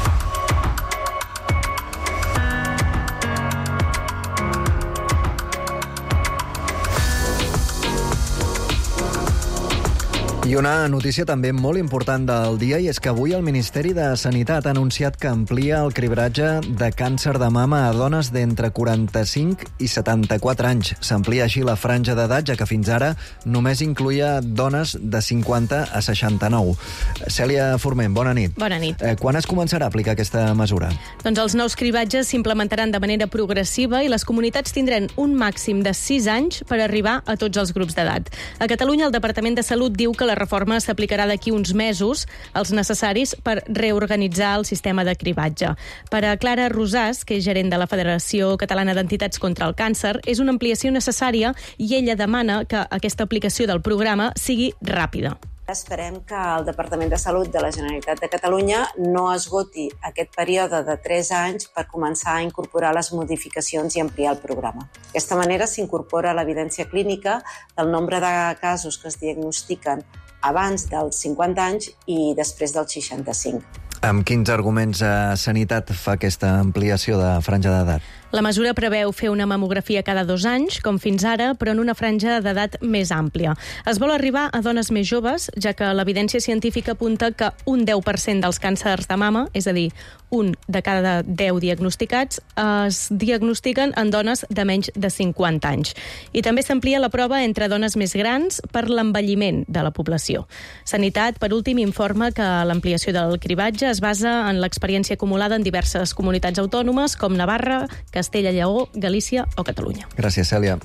[SPEAKER 1] I una notícia també molt important del dia, i és que avui el Ministeri de Sanitat ha anunciat que amplia el cribratge de càncer de mama a dones d'entre 45 i 74 anys. S'amplia així la franja d'edat, ja que fins ara només incluïa dones de 50 a 69. Cèlia Forment, bona nit.
[SPEAKER 4] Bona nit.
[SPEAKER 1] Quan es començarà a aplicar aquesta mesura?
[SPEAKER 4] Doncs els nous cribratges s'implementaran de manera progressiva i les comunitats tindran un màxim de 6 anys per arribar a tots els grups d'edat. A Catalunya, el Departament de Salut diu que la reforma s'aplicarà d'aquí uns mesos, els necessaris per reorganitzar el sistema de cribatge. Per a Clara Rosàs, que és gerent de la Federació Catalana d'Entitats contra el Càncer, és una ampliació necessària i ella demana que aquesta aplicació del programa sigui ràpida.
[SPEAKER 11] Esperem que el Departament de Salut de la Generalitat de Catalunya no esgoti aquest període de 3 anys per començar a incorporar les modificacions i ampliar el programa. D'aquesta manera s'incorpora l'evidència clínica del nombre de casos que es diagnostiquen abans dels 50 anys i després dels 65.
[SPEAKER 1] Amb quins arguments Sanitat fa aquesta ampliació de franja d'edat?
[SPEAKER 4] La mesura preveu fer una mamografia cada 2 anys, com fins ara, però en una franja d'edat més àmplia. Es vol arribar a dones més joves, ja que l'evidència científica apunta que un 10% dels càncers de mama, és a dir, un de cada 10 diagnosticats, es diagnostiquen en dones de menys de 50 anys. I també s'amplia la prova entre dones més grans per l'envelliment de la població. Sanitat, per últim, informa que l'ampliació del cribatge es basa en l'experiència acumulada en diverses comunitats autònomes, com Navarra, Castella i Lleó, Galícia o Catalunya.
[SPEAKER 1] Gràcies, Cèlia.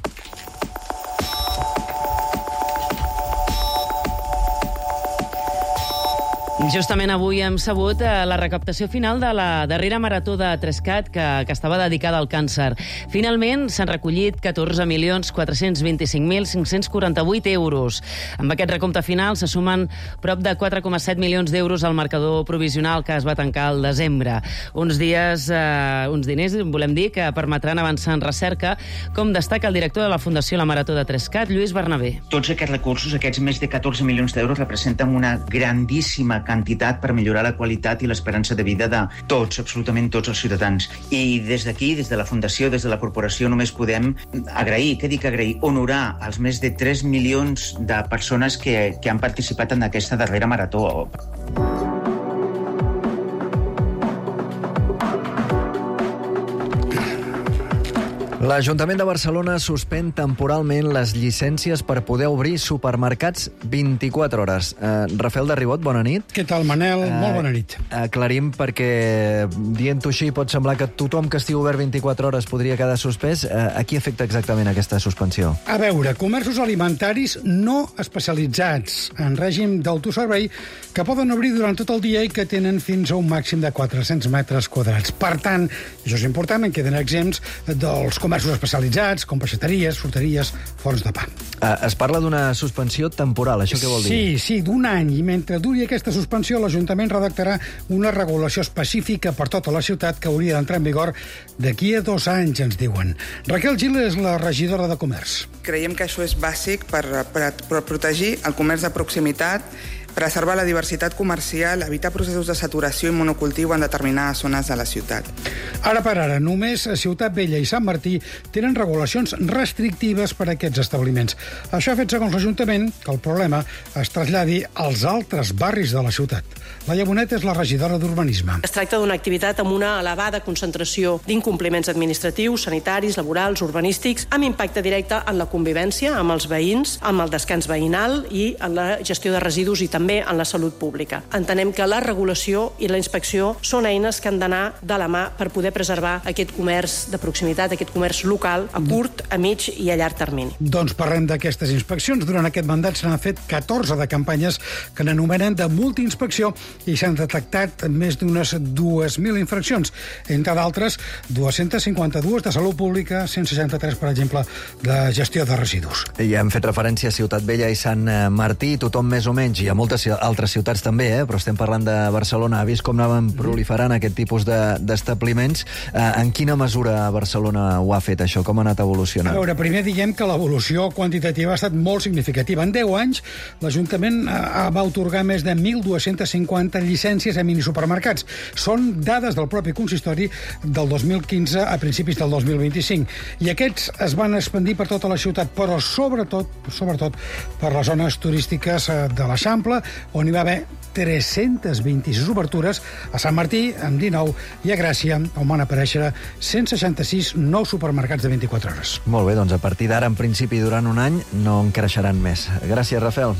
[SPEAKER 3] Justament avui hem sabut la recaptació final de la darrera marató de Trescat que estava dedicada al càncer. Finalment s'han recollit 14.425.548 euros. Amb aquest recompte final se sumen prop de 4,7 milions d'euros al marcador provisional que es va tancar al desembre. Uns diners, volem dir, que permetran avançar en recerca, com destaca el director de la Fundació La Marató de Trescat, Lluís Bernabé.
[SPEAKER 17] Tots aquests recursos, aquests més de 14 milions d'euros, representen una grandíssima quantitat per millorar la qualitat i l'esperança de vida de tots, absolutament tots els ciutadans. I des d'aquí, des de la Fundació, des de la Corporació, només podem agrair, honorar els més de 3 milions de persones que han participat en aquesta darrera marató.
[SPEAKER 1] L'Ajuntament de Barcelona suspèn temporalment les llicències per poder obrir supermercats 24 hores. Rafael de Ribot, bona nit.
[SPEAKER 18] Què tal, Manel? Molt bona nit.
[SPEAKER 1] Aclarim, perquè dient-ho així pot semblar que tothom que estigui obert 24 hores podria quedar suspès. A qui afecta exactament aquesta suspensió?
[SPEAKER 18] A veure, comerços alimentaris no especialitzats en règim d'autoservei que poden obrir durant tot el dia i que tenen fins a un màxim de 400 metres quadrats. Per tant, això és important, en queden exempts dels comerços especialitzats, com peixateries, fruteries, forns de pa.
[SPEAKER 1] Es parla d'una suspensió temporal, això què vol dir?
[SPEAKER 18] Sí, d'un any. I mentre duri aquesta suspensió, l'Ajuntament redactarà una regulació específica per tota la ciutat que hauria d'entrar en vigor d'aquí a 2 anys, ens diuen. Raquel Gil és la regidora de Comerç.
[SPEAKER 19] Creiem que això és bàsic per protegir el comerç de proximitat, preservar la diversitat comercial, evitar processos de saturació i monocultiu en determinades zones de la ciutat.
[SPEAKER 18] Ara per ara, només Ciutat Vella i Sant Martí tenen regulacions restrictives per a aquests establiments. Això ha fet, segons l'Ajuntament, que el problema es traslladi als altres barris de la ciutat. Laia Bonet és la regidora d'Urbanisme.
[SPEAKER 20] Es tracta d'una activitat amb una elevada concentració d'incompliments administratius, sanitaris, laborals, urbanístics, amb impacte directe en la convivència amb els veïns, amb el descans veïnal i en la gestió de residus i també en la salut pública. Entenem que la regulació i la inspecció són eines que han d'anar de la mà per poder preservar aquest comerç de proximitat, aquest comerç local, a curt, a mig i a llarg termini.
[SPEAKER 18] Doncs parlem d'aquestes inspeccions. Durant aquest mandat s'han fet 14 de campanyes que n'anomenen de multiinspecció i s'han detectat més d'unes 2.000 infraccions. Entre d'altres, 252 de salut pública, 163, per exemple, de gestió de residus.
[SPEAKER 1] Ja hem fet referència a Ciutat Vella i Sant Martí, tothom més o menys, i a moltes altres ciutats també, però estem parlant de Barcelona. Ha vist com anaven proliferant aquest tipus d'establiments. En quina mesura Barcelona ho ha fet, això? Com ha anat evolucionant?
[SPEAKER 18] A veure, primer diguem que l'evolució quantitativa ha estat molt significativa. En 10 anys, l'Ajuntament va atorgar més de 1.250 llicències a minisupermercats. Són dades del propi consistori del 2015 a principis del 2025. I aquests es van expandir per tota la ciutat, però sobretot per les zones turístiques de l'Eixample, on hi va haver 326 obertures, a Sant Martí, amb 19, i a Gràcia, on van aparèixer 166 nous supermercats de 24 hores.
[SPEAKER 1] Molt bé, doncs a partir d'ara, en principi, durant un any, no en creixeran més. Gràcies, Rafael.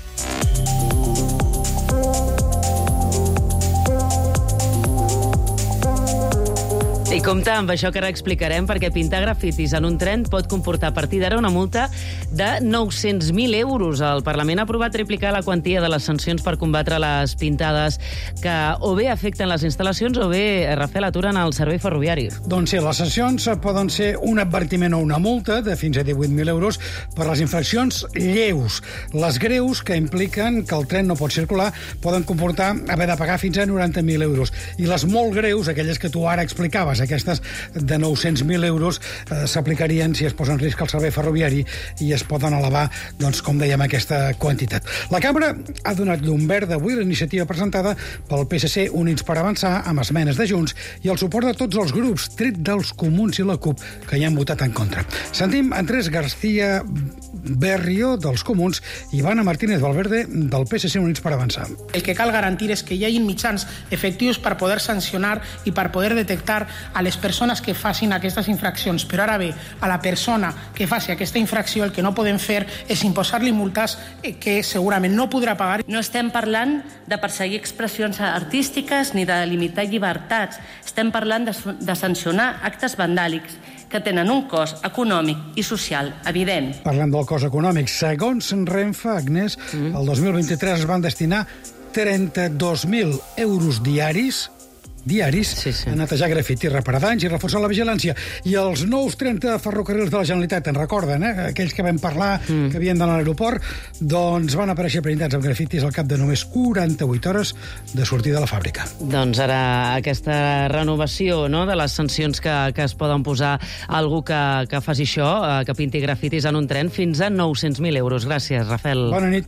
[SPEAKER 3] I compte amb això que ara explicarem, perquè pintar grafitis en un tren pot comportar a partir d'ara una multa de 900.000 euros. El Parlament ha aprovat triplicar la quantia de les sancions per combatre les pintades que o bé afecten les instal·lacions o bé, Rafael, aturen el servei ferroviari.
[SPEAKER 18] Doncs sí, les sancions poden ser un advertiment o una multa de fins a 18.000 euros per les infraccions lleus. Les greus, que impliquen que el tren no pot circular, poden comportar haver de pagar fins a 90.000 euros. I les molt greus, aquelles que tu ara explicaves, aquestes de 900.000 euros, s'aplicarien si es posa en risc el servei ferroviari i es poden elevar, doncs, com dèiem, aquesta quantitat. La Cambra ha donat llum verda avui a la iniciativa presentada pel PSC Units per Avançar, amb esmenes de Junts, i el suport de tots els grups, tret dels Comuns i la CUP, que hi han votat en contra. Sentim Andrés García Berrio, dels Comuns, i Ivana Martínez Valverde, del PSC Units per Avançar.
[SPEAKER 22] El que cal garantir és que hi hagi mitjans efectius per poder sancionar i per poder detectar a les persones que facin aquestes infraccions. Però ara bé, a la persona que faci aquesta infracció el que no podem fer és imposar-li multes que segurament no podrà pagar.
[SPEAKER 23] No estem parlant de perseguir expressions artístiques ni de limitar llibertats. Estem parlant de sancionar actes vandàlics que tenen un cost econòmic i social evident.
[SPEAKER 18] Parlem del cost econòmic. Segons Renfe, Agnès, el 2023 es van destinar 32.000 euros diaris a netejar grafiti, reparar danys i reforçar la vigilància. I els nous 30 ferrocarrils de la Generalitat, en recorden, aquells que vam parlar que havien d'anar a l'aeroport, doncs van aparèixer pintats amb grafitis al cap de només 48 hores de sortir de la fàbrica.
[SPEAKER 3] Doncs ara aquesta renovació, no?, de les sancions que es poden posar a algú que faci això, que pinti grafitis en un tren, fins a 900.000 euros. Gràcies, Rafael.
[SPEAKER 18] Bona nit.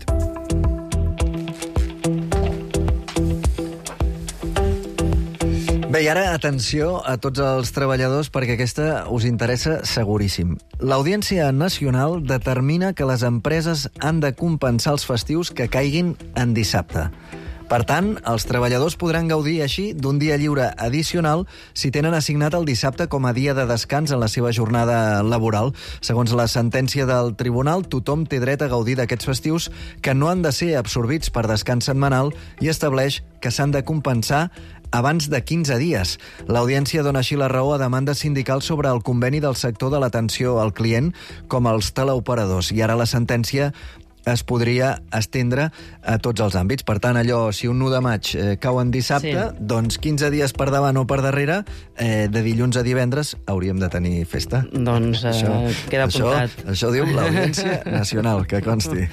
[SPEAKER 1] Bé, i ara, atenció a tots els treballadors, perquè aquesta us interessa seguríssim. L'Audiència Nacional determina que les empreses han de compensar els festius que caiguin en dissabte. Per tant, els treballadors podran gaudir així d'un dia lliure addicional si tenen assignat el dissabte com a dia de descans en la seva jornada laboral. Segons la sentència del tribunal, tothom té dret a gaudir d'aquests festius que no han de ser absorbits per descans setmanal i estableix que s'han de compensar abans de 15 dies. L'audiència dona així la raó a demandes sindicals sobre el conveni del sector de l'atenció al client com els teleoperadors. I ara la sentència es podria estendre a tots els àmbits. Per tant, allò, si un 1 de maig cau en dissabte, doncs 15 dies per davant o per darrere, de dilluns a divendres hauríem de tenir festa.
[SPEAKER 3] Doncs queda apuntat.
[SPEAKER 1] Això diu l'Audiència Nacional, que consti.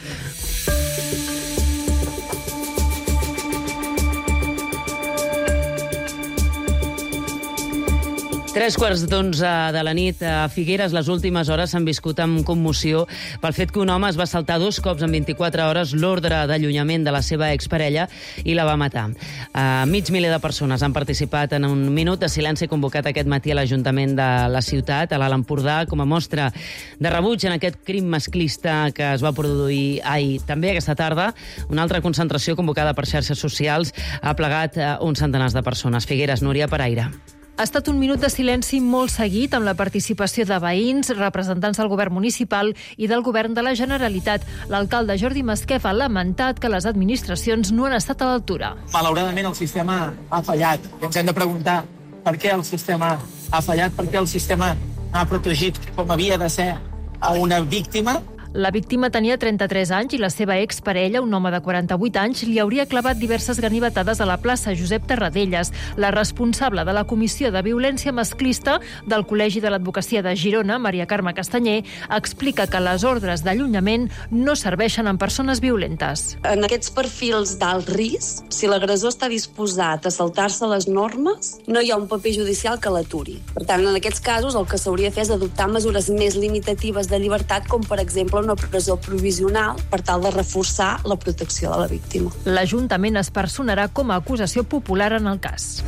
[SPEAKER 3] 11:03 de la nit a Figueres. Les últimes hores s'han viscut amb commoció pel fet que un home es va saltar 2 cops en 24 hores l'ordre d'allunyament de la seva exparella i la va matar. Mig miler de persones han participat en un minut de silenci convocat aquest matí a l'Ajuntament de la ciutat, a l'Alt Empordà, com a mostra de rebuig en aquest crim masclista que es va produir ahir. També aquesta tarda, una altra concentració convocada per xarxes socials ha plegat uns centenars de persones. Figueres, Núria Paraire.
[SPEAKER 9] Ha estat un minut de silenci molt seguit amb la participació de veïns, representants del govern municipal i del govern de la Generalitat. L'alcalde Jordi Masquef ha lamentat que les administracions no han estat a l'altura.
[SPEAKER 10] Malauradament el sistema ha fallat. Ens hem de preguntar per què el sistema ha fallat, per què el sistema ha protegit com havia de ser a una víctima.
[SPEAKER 9] La víctima tenia 33 anys i la seva exparella, un home de 48 anys, li hauria clavat diverses ganivetades a la plaça Josep Tarradellas. La responsable de la Comissió de Violència Masclista del Col·legi de l'Advocacia de Girona, Maria Carme Castanyer, explica que les ordres d'allunyament no serveixen en persones violentes.
[SPEAKER 12] En aquests perfils d'alt risc, si l'agressor està disposat a saltar-se les normes, no hi ha un paper judicial que l'aturi. Per tant, en aquests casos, el que s'hauria de fer és adoptar mesures més limitatives de llibertat, com per exemple una presó provisional per tal de reforçar la protecció de la víctima.
[SPEAKER 9] L'Ajuntament es personarà com a acusació popular en el cas.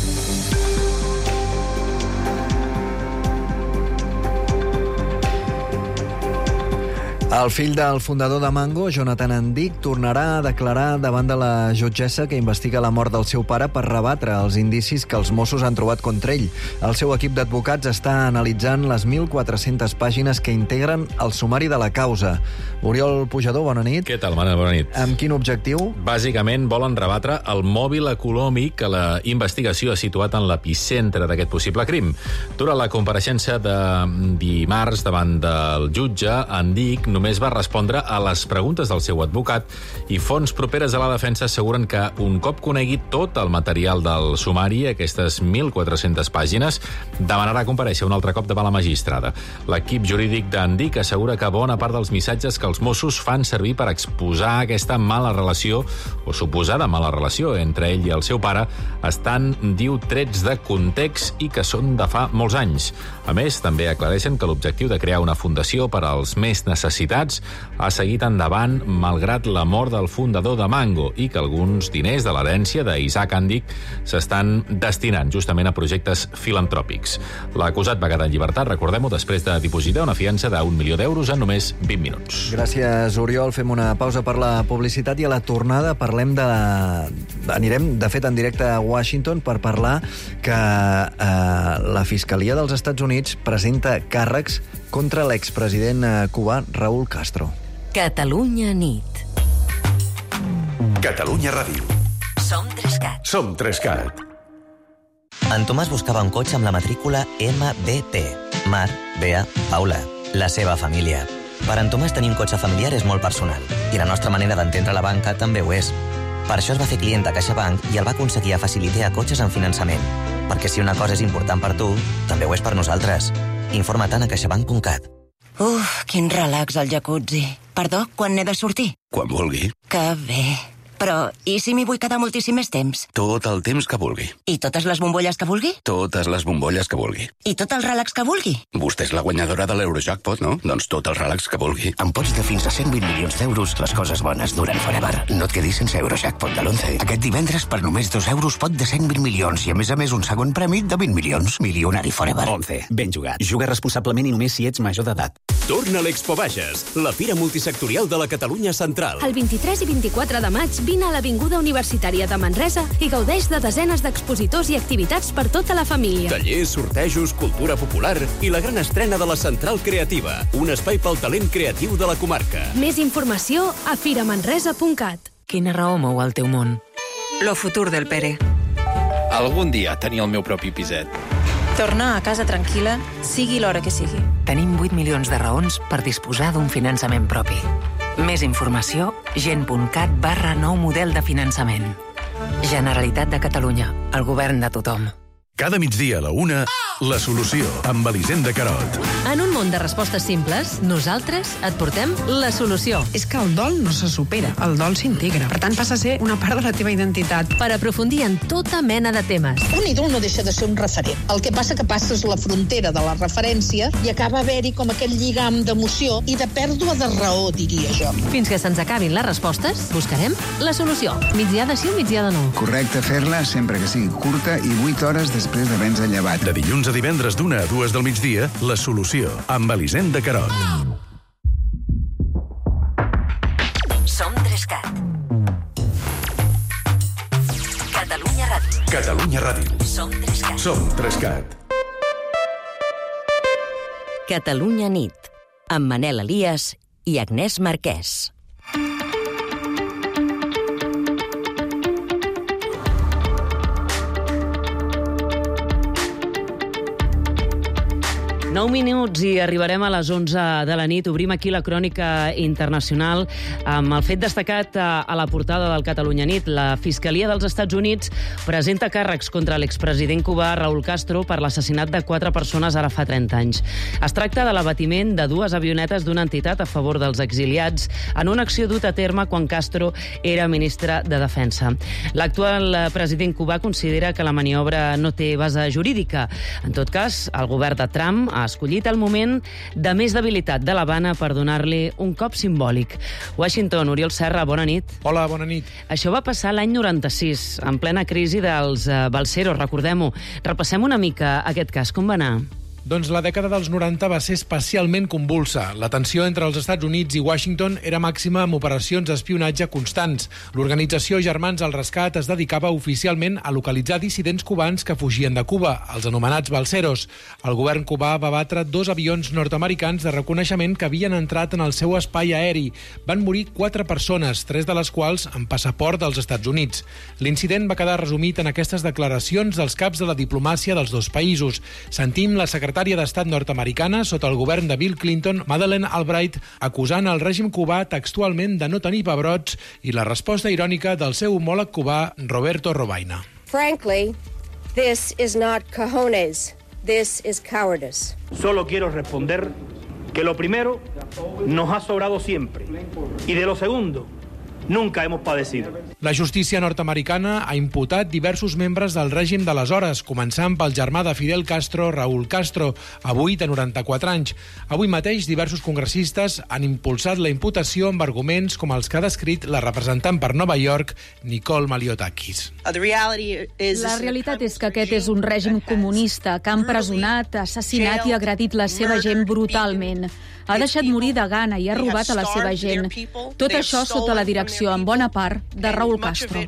[SPEAKER 1] El fill del fundador de Mango, Jonathan Andic, tornarà a declarar davant de la jutgessa que investiga la mort del seu pare per rebatre els indicis que els Mossos han trobat contra ell. El seu equip d'advocats està analitzant les 1.400 pàgines que integren el sumari de la causa. Oriol Pujador, bona nit.
[SPEAKER 24] Què tal, Manel? Bona nit.
[SPEAKER 1] Amb quin objectiu?
[SPEAKER 24] Bàsicament volen rebatre el mòbil econòmic que la investigació ha situat en l'epicentre d'aquest possible crim. Durant la compareixença de dimarts davant del jutge, Andic només va respondre a les preguntes del seu advocat i fonts properes a la defensa asseguren que un cop conegui tot el material del sumari, aquestes 1.400 pàgines, demanarà comparèixer un altre cop davant la magistrada. L'equip jurídic d'Andic assegura que bona part dels missatges que els Mossos fan servir per exposar aquesta mala relació o suposada mala relació entre ell i el seu pare estan, diu, trets de context i que són de fa molts anys. A més, també aclareixen que l'objectiu de crear una fundació per als més necessitats ha seguit endavant malgrat la mort del fundador de Mango i que alguns diners de l'herència d'Isaac Andic s'estan destinant justament a projectes filantròpics. L'acusat va quedar en llibertat, recordem-ho, després de dipositar una fiança d'1 milió d'euros en només 20 minuts.
[SPEAKER 1] Gràcies, Oriol. Fem una pausa per la publicitat i a la tornada parlem anirem, de fet, en directe a Washington per parlar que la Fiscalia dels Estats Units presenta càrrecs contra l'expresident cubà Raúl Castro.
[SPEAKER 2] Catalunya nit.
[SPEAKER 25] Catalunya Ràdio.
[SPEAKER 2] Som 3CAT.
[SPEAKER 25] Som 3CAT.
[SPEAKER 26] En Tomàs buscava un cotxe amb la matrícula MBP. Mar, Bea, Paula. La seva família. Per en Tomàs tenir un cotxe familiar és molt personal i la nostra manera d'entendre la banca també ho és. Per això es va fer client de CaixaBank i el va aconseguir a Facilitea cotxes en finançament. Perquè si una cosa és important per tu, també ho és per nosaltres. Informa't a caixabank.cat.
[SPEAKER 27] Quin relax al jacuzzi. Perdó, quan n'he de sortir?
[SPEAKER 25] Quan vulgui.
[SPEAKER 27] Que bé. Però, i si m'hi vull quedar moltíssim més temps?
[SPEAKER 25] Tot el temps que vulgui.
[SPEAKER 27] I totes les bombolles que vulgui?
[SPEAKER 25] Totes les bombolles que vulgui.
[SPEAKER 27] I tot el relax que vulgui?
[SPEAKER 25] Vostè és la guanyadora de l'Eurojackpot, no? Doncs tot el relax que vulgui.
[SPEAKER 28] Amb pots de fins a 120 milions d'euros, les coses bones duren forever. No et quedis sense Eurojackpot de l'11. Aquest divendres, per només 2 euros, pot de 120 milions i, a més, un segon premi de 20 milions. Milionari forever.
[SPEAKER 29] 11. Ben jugat. Juga responsablement i només si ets major d'edat.
[SPEAKER 5] Torna a l'Expo Bages, la fira multisectorial de la Catalunya Central.
[SPEAKER 6] El 23 i 24 de maig vine a l'Avinguda Universitària de Manresa i gaudeix de desenes d'expositors i activitats per tota la família.
[SPEAKER 5] Tallers, sortejos, cultura popular i la gran estrena de la Central Creativa, un espai pel talent creatiu de la comarca.
[SPEAKER 6] Més informació a firamanresa.cat.
[SPEAKER 7] Quina raó mou el teu món?
[SPEAKER 8] Lo futur del Pere.
[SPEAKER 13] Algun dia tenir el meu propi piset.
[SPEAKER 8] Tornar a casa tranquil·la, sigui l'hora que sigui.
[SPEAKER 7] Tenim 8 milions de raons per disposar d'un finançament propi. Més informació, gent.cat/nou model de finançament. Generalitat de Catalunya, el govern de tothom.
[SPEAKER 14] Cada migdia a la 1, La Solució, amb Elisenda Carot.
[SPEAKER 15] En un món de respostes simples, nosaltres et portem la solució.
[SPEAKER 21] És que el dol no se supera, el dol s'integra. Per tant, passa a ser una part de la teva identitat.
[SPEAKER 15] Per aprofundir en tota mena de temes.
[SPEAKER 29] Un ídol no deixa de ser un referent. El que passa que passes la frontera de la referència i acaba haver-hi com aquell lligam d'emoció i de pèrdua de raó, diria jo.
[SPEAKER 15] Fins que se'ns acabin les respostes, buscarem la solució. Migdià de 6 o migdià de 9.
[SPEAKER 30] Correcte fer-la sempre que sigui curta i 8 hores després d'haver-nos llevat.
[SPEAKER 14] De dilluns a divendres d'1 a 2 del migdia, La Solució, amb Elisenda Carot.
[SPEAKER 2] Som 3CAT. Catalunya Ràdio.
[SPEAKER 14] Catalunya Ràdio.
[SPEAKER 2] Som 3CAT.
[SPEAKER 14] Som 3CAT.
[SPEAKER 2] Catalunya nit, amb Manel Elias i Agnès Marquès.
[SPEAKER 3] Nou minuts i arribarem a les 11 de la nit. Obrim aquí la crònica internacional amb el fet destacat a la portada del Catalunya Nit. La Fiscalia dels Estats Units presenta càrrecs contra l'expresident cubà Raúl Castro per l'assassinat de 4 persones ara fa 30 anys. Es tracta de l'abatiment de 2 avionetes d'una entitat a favor dels exiliats en una acció duta a terme quan Castro era ministre de Defensa. L'actual president cubà considera que la maniobra no té base jurídica. En tot cas, el govern de Trump ha escollit el moment de més debilitat de l'Havana per donar-li un cop simbòlic. Washington, Oriol Serra, bona nit.
[SPEAKER 31] Hola, bona nit.
[SPEAKER 3] Això va passar l'any 96, en plena crisi dels balseros, recordem-ho. Repassem una mica aquest cas, com va anar?
[SPEAKER 31] Doncs la dècada dels 90 va ser especialment convulsa. La tensió entre els Estats Units i Washington era màxima amb operacions d'espionatge constants. L'organització Germans al Rescat es dedicava oficialment a localitzar dissidents cubans que fugien de Cuba, els anomenats balseros. El govern cubà va batre 2 avions nord-americans de reconeixement que havien entrat en el seu espai aeri. Van morir 4 persones, 3 de les quals amb passaport dels Estats Units. L'incident va quedar resumit en aquestes declaracions dels caps de la diplomàcia dels dos països. Sentim la secretària d'Estat nord-americana sota el govern de Bill Clinton, Madeleine Albright, acusant el règim cubà textualment de no tenir pebrots i la resposta irònica del seu homòleg cubà, Roberto Robaina.
[SPEAKER 32] Frankly, this is not cojones. This is cowardice.
[SPEAKER 33] Solo quiero responder que lo primero nos ha sobrado siempre y de lo segundo nunca hemos padecido.
[SPEAKER 31] La justícia nord-americana ha imputat diversos membres del règim d'aleshores, començant pel germà de Fidel Castro, Raúl Castro, avui de 94 anys. Avui mateix, diversos congressistes han impulsat la imputació amb arguments com els que ha descrit la representant per Nova York, Nicole Maliotakis.
[SPEAKER 34] La realitat és que aquest és un règim comunista que ha empresonat, assassinat i agredit la seva gent brutalment. Ha deixat morir de gana i ha robat a la seva gent. Tot això sota la direcció, en bona part, de Raúl Castro.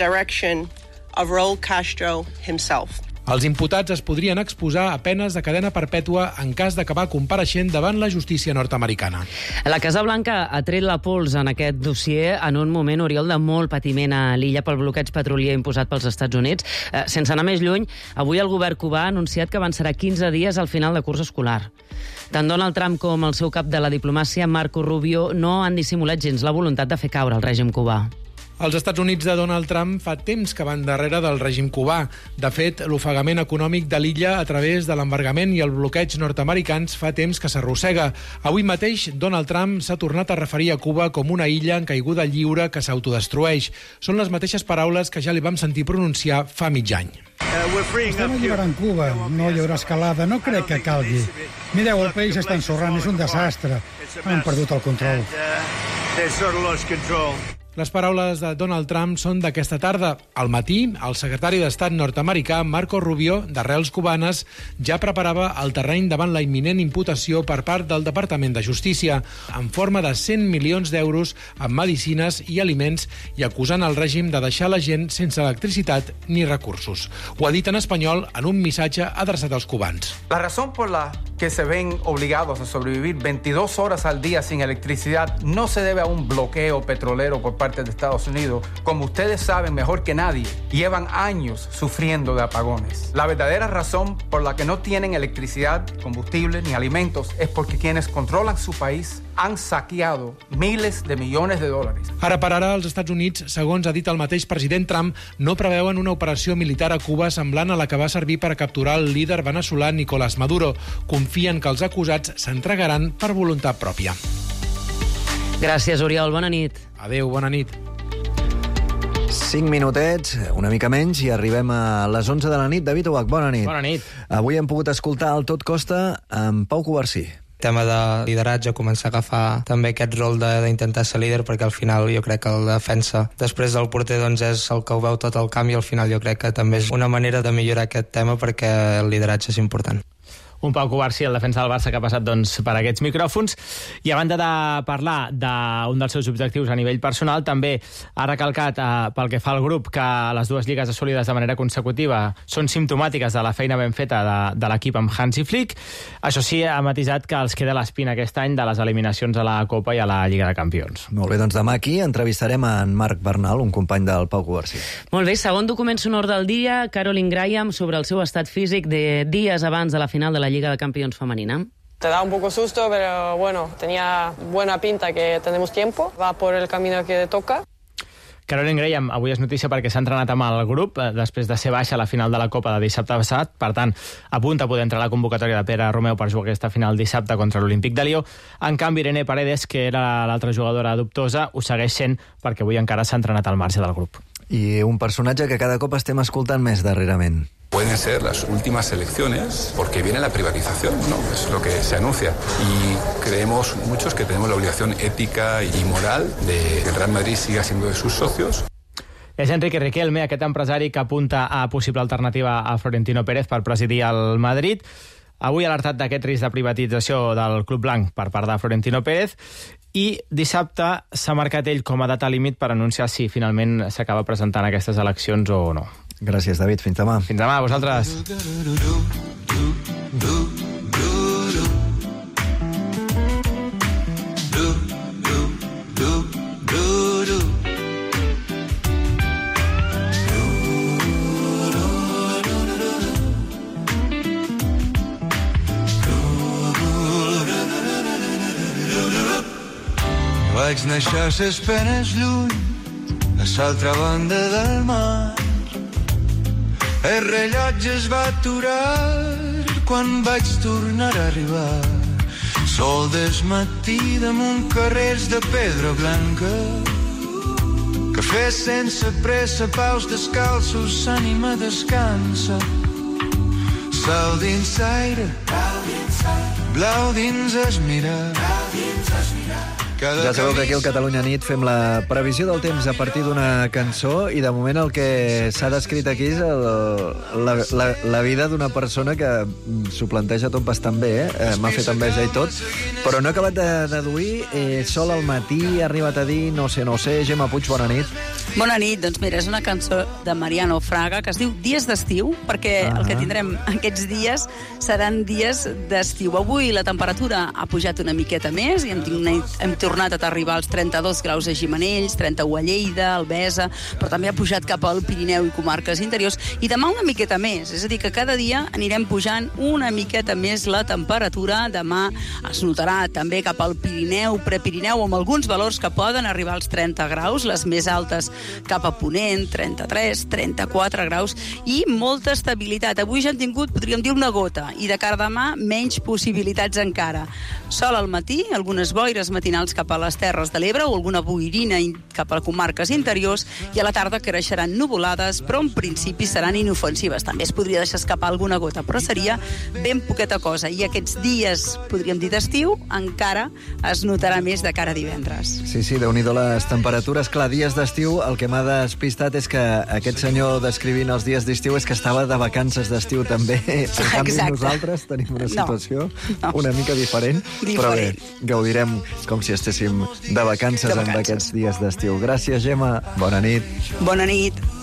[SPEAKER 31] Els imputats es podrien exposar a penes de cadena perpètua en cas d'acabar compareixent davant la justícia nord-americana.
[SPEAKER 3] La Casa Blanca ha tret la pols en aquest dossier en un moment, Oriol, de molt patiment a l'illa pel bloqueig petrolier imposat pels Estats Units. Sense anar més lluny, avui el govern cubà ha anunciat que avançarà 15 dies al final de curs escolar. Tant Donald Trump com el seu cap de la diplomàcia, Marco Rubio, no han dissimulat gens la voluntat de fer caure el règim cubà.
[SPEAKER 31] Els Estats Units de Donald Trump fa temps que van darrere del règim cubà. De fet, l'ofegament econòmic de l'illa a través de l'embargament i el bloqueig nord-americans fa temps que s'arrossega. Avui mateix, Donald Trump s'ha tornat a referir a Cuba com una illa en caiguda lliure que s'autodestrueix. Són les mateixes paraules que ja li vam sentir pronunciar fa mig any.
[SPEAKER 18] Estem alliberant Cuba, no hi haurà escalada, no crec que calgui. Mireu, el país està ensorrant, és un desastre. Han perdut el control.
[SPEAKER 31] Les paraules de Donald Trump són d'aquesta tarda. Al matí, el secretari d'Estat nord-americà Marco Rubio, d'arrels cubanes, ja preparava el terreny davant la imminent imputació per part del Departament de Justícia, en forma de 100 milions d'euros en medicines i aliments i acusant el règim de deixar la gent sense electricitat ni recursos. Ho ha dit en espanyol en un missatge adreçat als cubans.
[SPEAKER 1] La razón por la que se ven obligados a sobrevivir 22 horas al día sin electricidad no se debe a un bloqueo petrolero por parte de Estados Unidos. Como ustedes saben mejor que nadie, llevan años sufriendo de apagones. La verdadera razón por la que no tienen electricidad, combustible ni alimentos es porque quienes controlan su país han saqueado miles de millones de dólares.
[SPEAKER 31] Ara per ara, els Estats Units, segons ha dit el mateix president Trump, no preveuen una operació militar a Cuba semblant a la que va servir per capturar el líder veneçolà Nicolás Maduro. Confien que els acusats s'entregaran per voluntat pròpia.
[SPEAKER 3] Gràcies, Oriol. Bona nit.
[SPEAKER 31] Adéu, bona nit.
[SPEAKER 4] 5 minutets, una mica menys, i arribem a les 11 de la nit. David Ubach, bona nit.
[SPEAKER 9] Bona nit.
[SPEAKER 4] Avui hem pogut escoltar el Tot Costa amb Pau Covarsí.
[SPEAKER 9] Tema de lideratge, començar a agafar també aquest rol d'intentar ser líder, perquè al final jo crec que el defensa després del porter doncs és el que ho veu tot el camp, i al final jo crec que també és una manera de millorar aquest tema, perquè el lideratge és important.
[SPEAKER 10] Un Pau Covarsí, el defensa del Barça, que ha passat per aquests micròfons. I a banda de parlar d'un dels seus objectius a nivell personal, també ha recalcat pel que fa al grup que les dues lligues assolides de manera consecutiva són simptomàtiques de la feina ben feta de l'equip amb Hansi Flick. Això sí, ha matisat que els queda l'espina aquest any de les eliminacions a la Copa i a la Lliga de Campions.
[SPEAKER 4] Molt bé, doncs demà aquí entrevistarem en Marc Bernal, un company del Pau Covarsí.
[SPEAKER 3] Molt bé, segon document sonor del dia, Caroline Graham, sobre el seu estat físic de dies abans de la final de la Lliga de Campions femenina.
[SPEAKER 11] Te da un poco susto, pero bueno, tenía buena pinta que tenemos tiempo. Va por el camino que toca.
[SPEAKER 10] Caroline Graham avui és notícia perquè s'ha entrenat amb el grup després de ser baixa a la final de la Copa de dissabte passat. Per tant, apunta a poder entrar a la convocatòria de Pere Romeu per jugar aquesta final dissabte contra l'Olímpic de Lió. En canvi, Irene Paredes, que era l'altra jugadora dubtosa, ho segueix sent perquè avui encara s'ha entrenat al marge del grup.
[SPEAKER 4] I un personatge que cada cop estem escoltant més darrerament.
[SPEAKER 12] Pueden ser las últimas elecciones porque viene la privatización, ¿no? Es lo que se anuncia. Y creemos muchos que tenemos la obligación ética y moral de que el Real Madrid siga siendo de sus socios.
[SPEAKER 10] És Enrique Riquelme, aquest empresari que apunta a possible alternativa a Florentino Pérez per presidir el Madrid. Avui ha alertat d'aquest risc de privatització del Club Blanc per part de Florentino Pérez, i dissabte s'ha marcat ell com a data límit per anunciar si finalment s'acaba presentant aquestes eleccions o no.
[SPEAKER 4] Gràcies, David. Fins demà.
[SPEAKER 10] Fins demà, a vosaltres.
[SPEAKER 16] Vaig deixar ses penes lluny a l'altra banda del mar. El rellotge es va aturar quan vaig tornar a arribar. Sol des matí damunt carrers de pedra blanca. Cafè sense pressa, paus descalços, ànima descansa. Sol dins l'aire, blau dins es mirar.
[SPEAKER 4] Ja sabeu que aquí al Catalunya Nit fem la previsió del temps a partir d'una cançó, i de moment el que s'ha descrit aquí és la vida d'una persona que s'ho planteja tot bastant bé, m'ha fet enveja i tot, però no he acabat de deduir. Sol al matí, ha arribat a dir no sé, Gemma Puig, bona nit.
[SPEAKER 17] Bona nit, doncs mira, és una cançó de Mariano Fraga que es diu Dies d'estiu, perquè el que tindrem aquests dies seran dies d'estiu. Avui la temperatura ha pujat una miqueta més i hem tornat a arribar als 32 graus a Gimenells, 31 a Lleida, Albesa, però també ha pujat cap al Pirineu i comarques interiors, i demà una miqueta més, és a dir, que cada dia anirem pujant una miqueta més la temperatura. Demà es notarà també cap al Pirineu, Prepirineu, amb alguns valors que poden arribar als 30 graus, les més altes cap a Ponent, 33, 34 graus i molta estabilitat. Avui ja hem tingut, podríem dir, una gota, i de cara a demà menys possibilitats encara. Sol al matí, algunes boires matinals cap a les Terres de l'Ebre o alguna boirina cap a comarques interiors, i a la tarda creixeran nuvolades, però en principi seran inofensives. També es podria deixar escapar alguna gota, però seria ben poqueta cosa. I aquests dies, podríem dir d'estiu, encara es notarà més de cara a divendres.
[SPEAKER 4] Sí, déu-n'hi-do les temperatures. Clar, dies d'estiu, el que m'ha despistat és que aquest senyor descrivint els dies d'estiu és que estava de vacances d'estiu també. En canvi, nosaltres tenim una situació una mica diferent, però bé, gaudirem com si estéssim de vacances amb aquests dies d'estiu. Gràcies, Gemma. Bona nit.
[SPEAKER 17] Bona nit.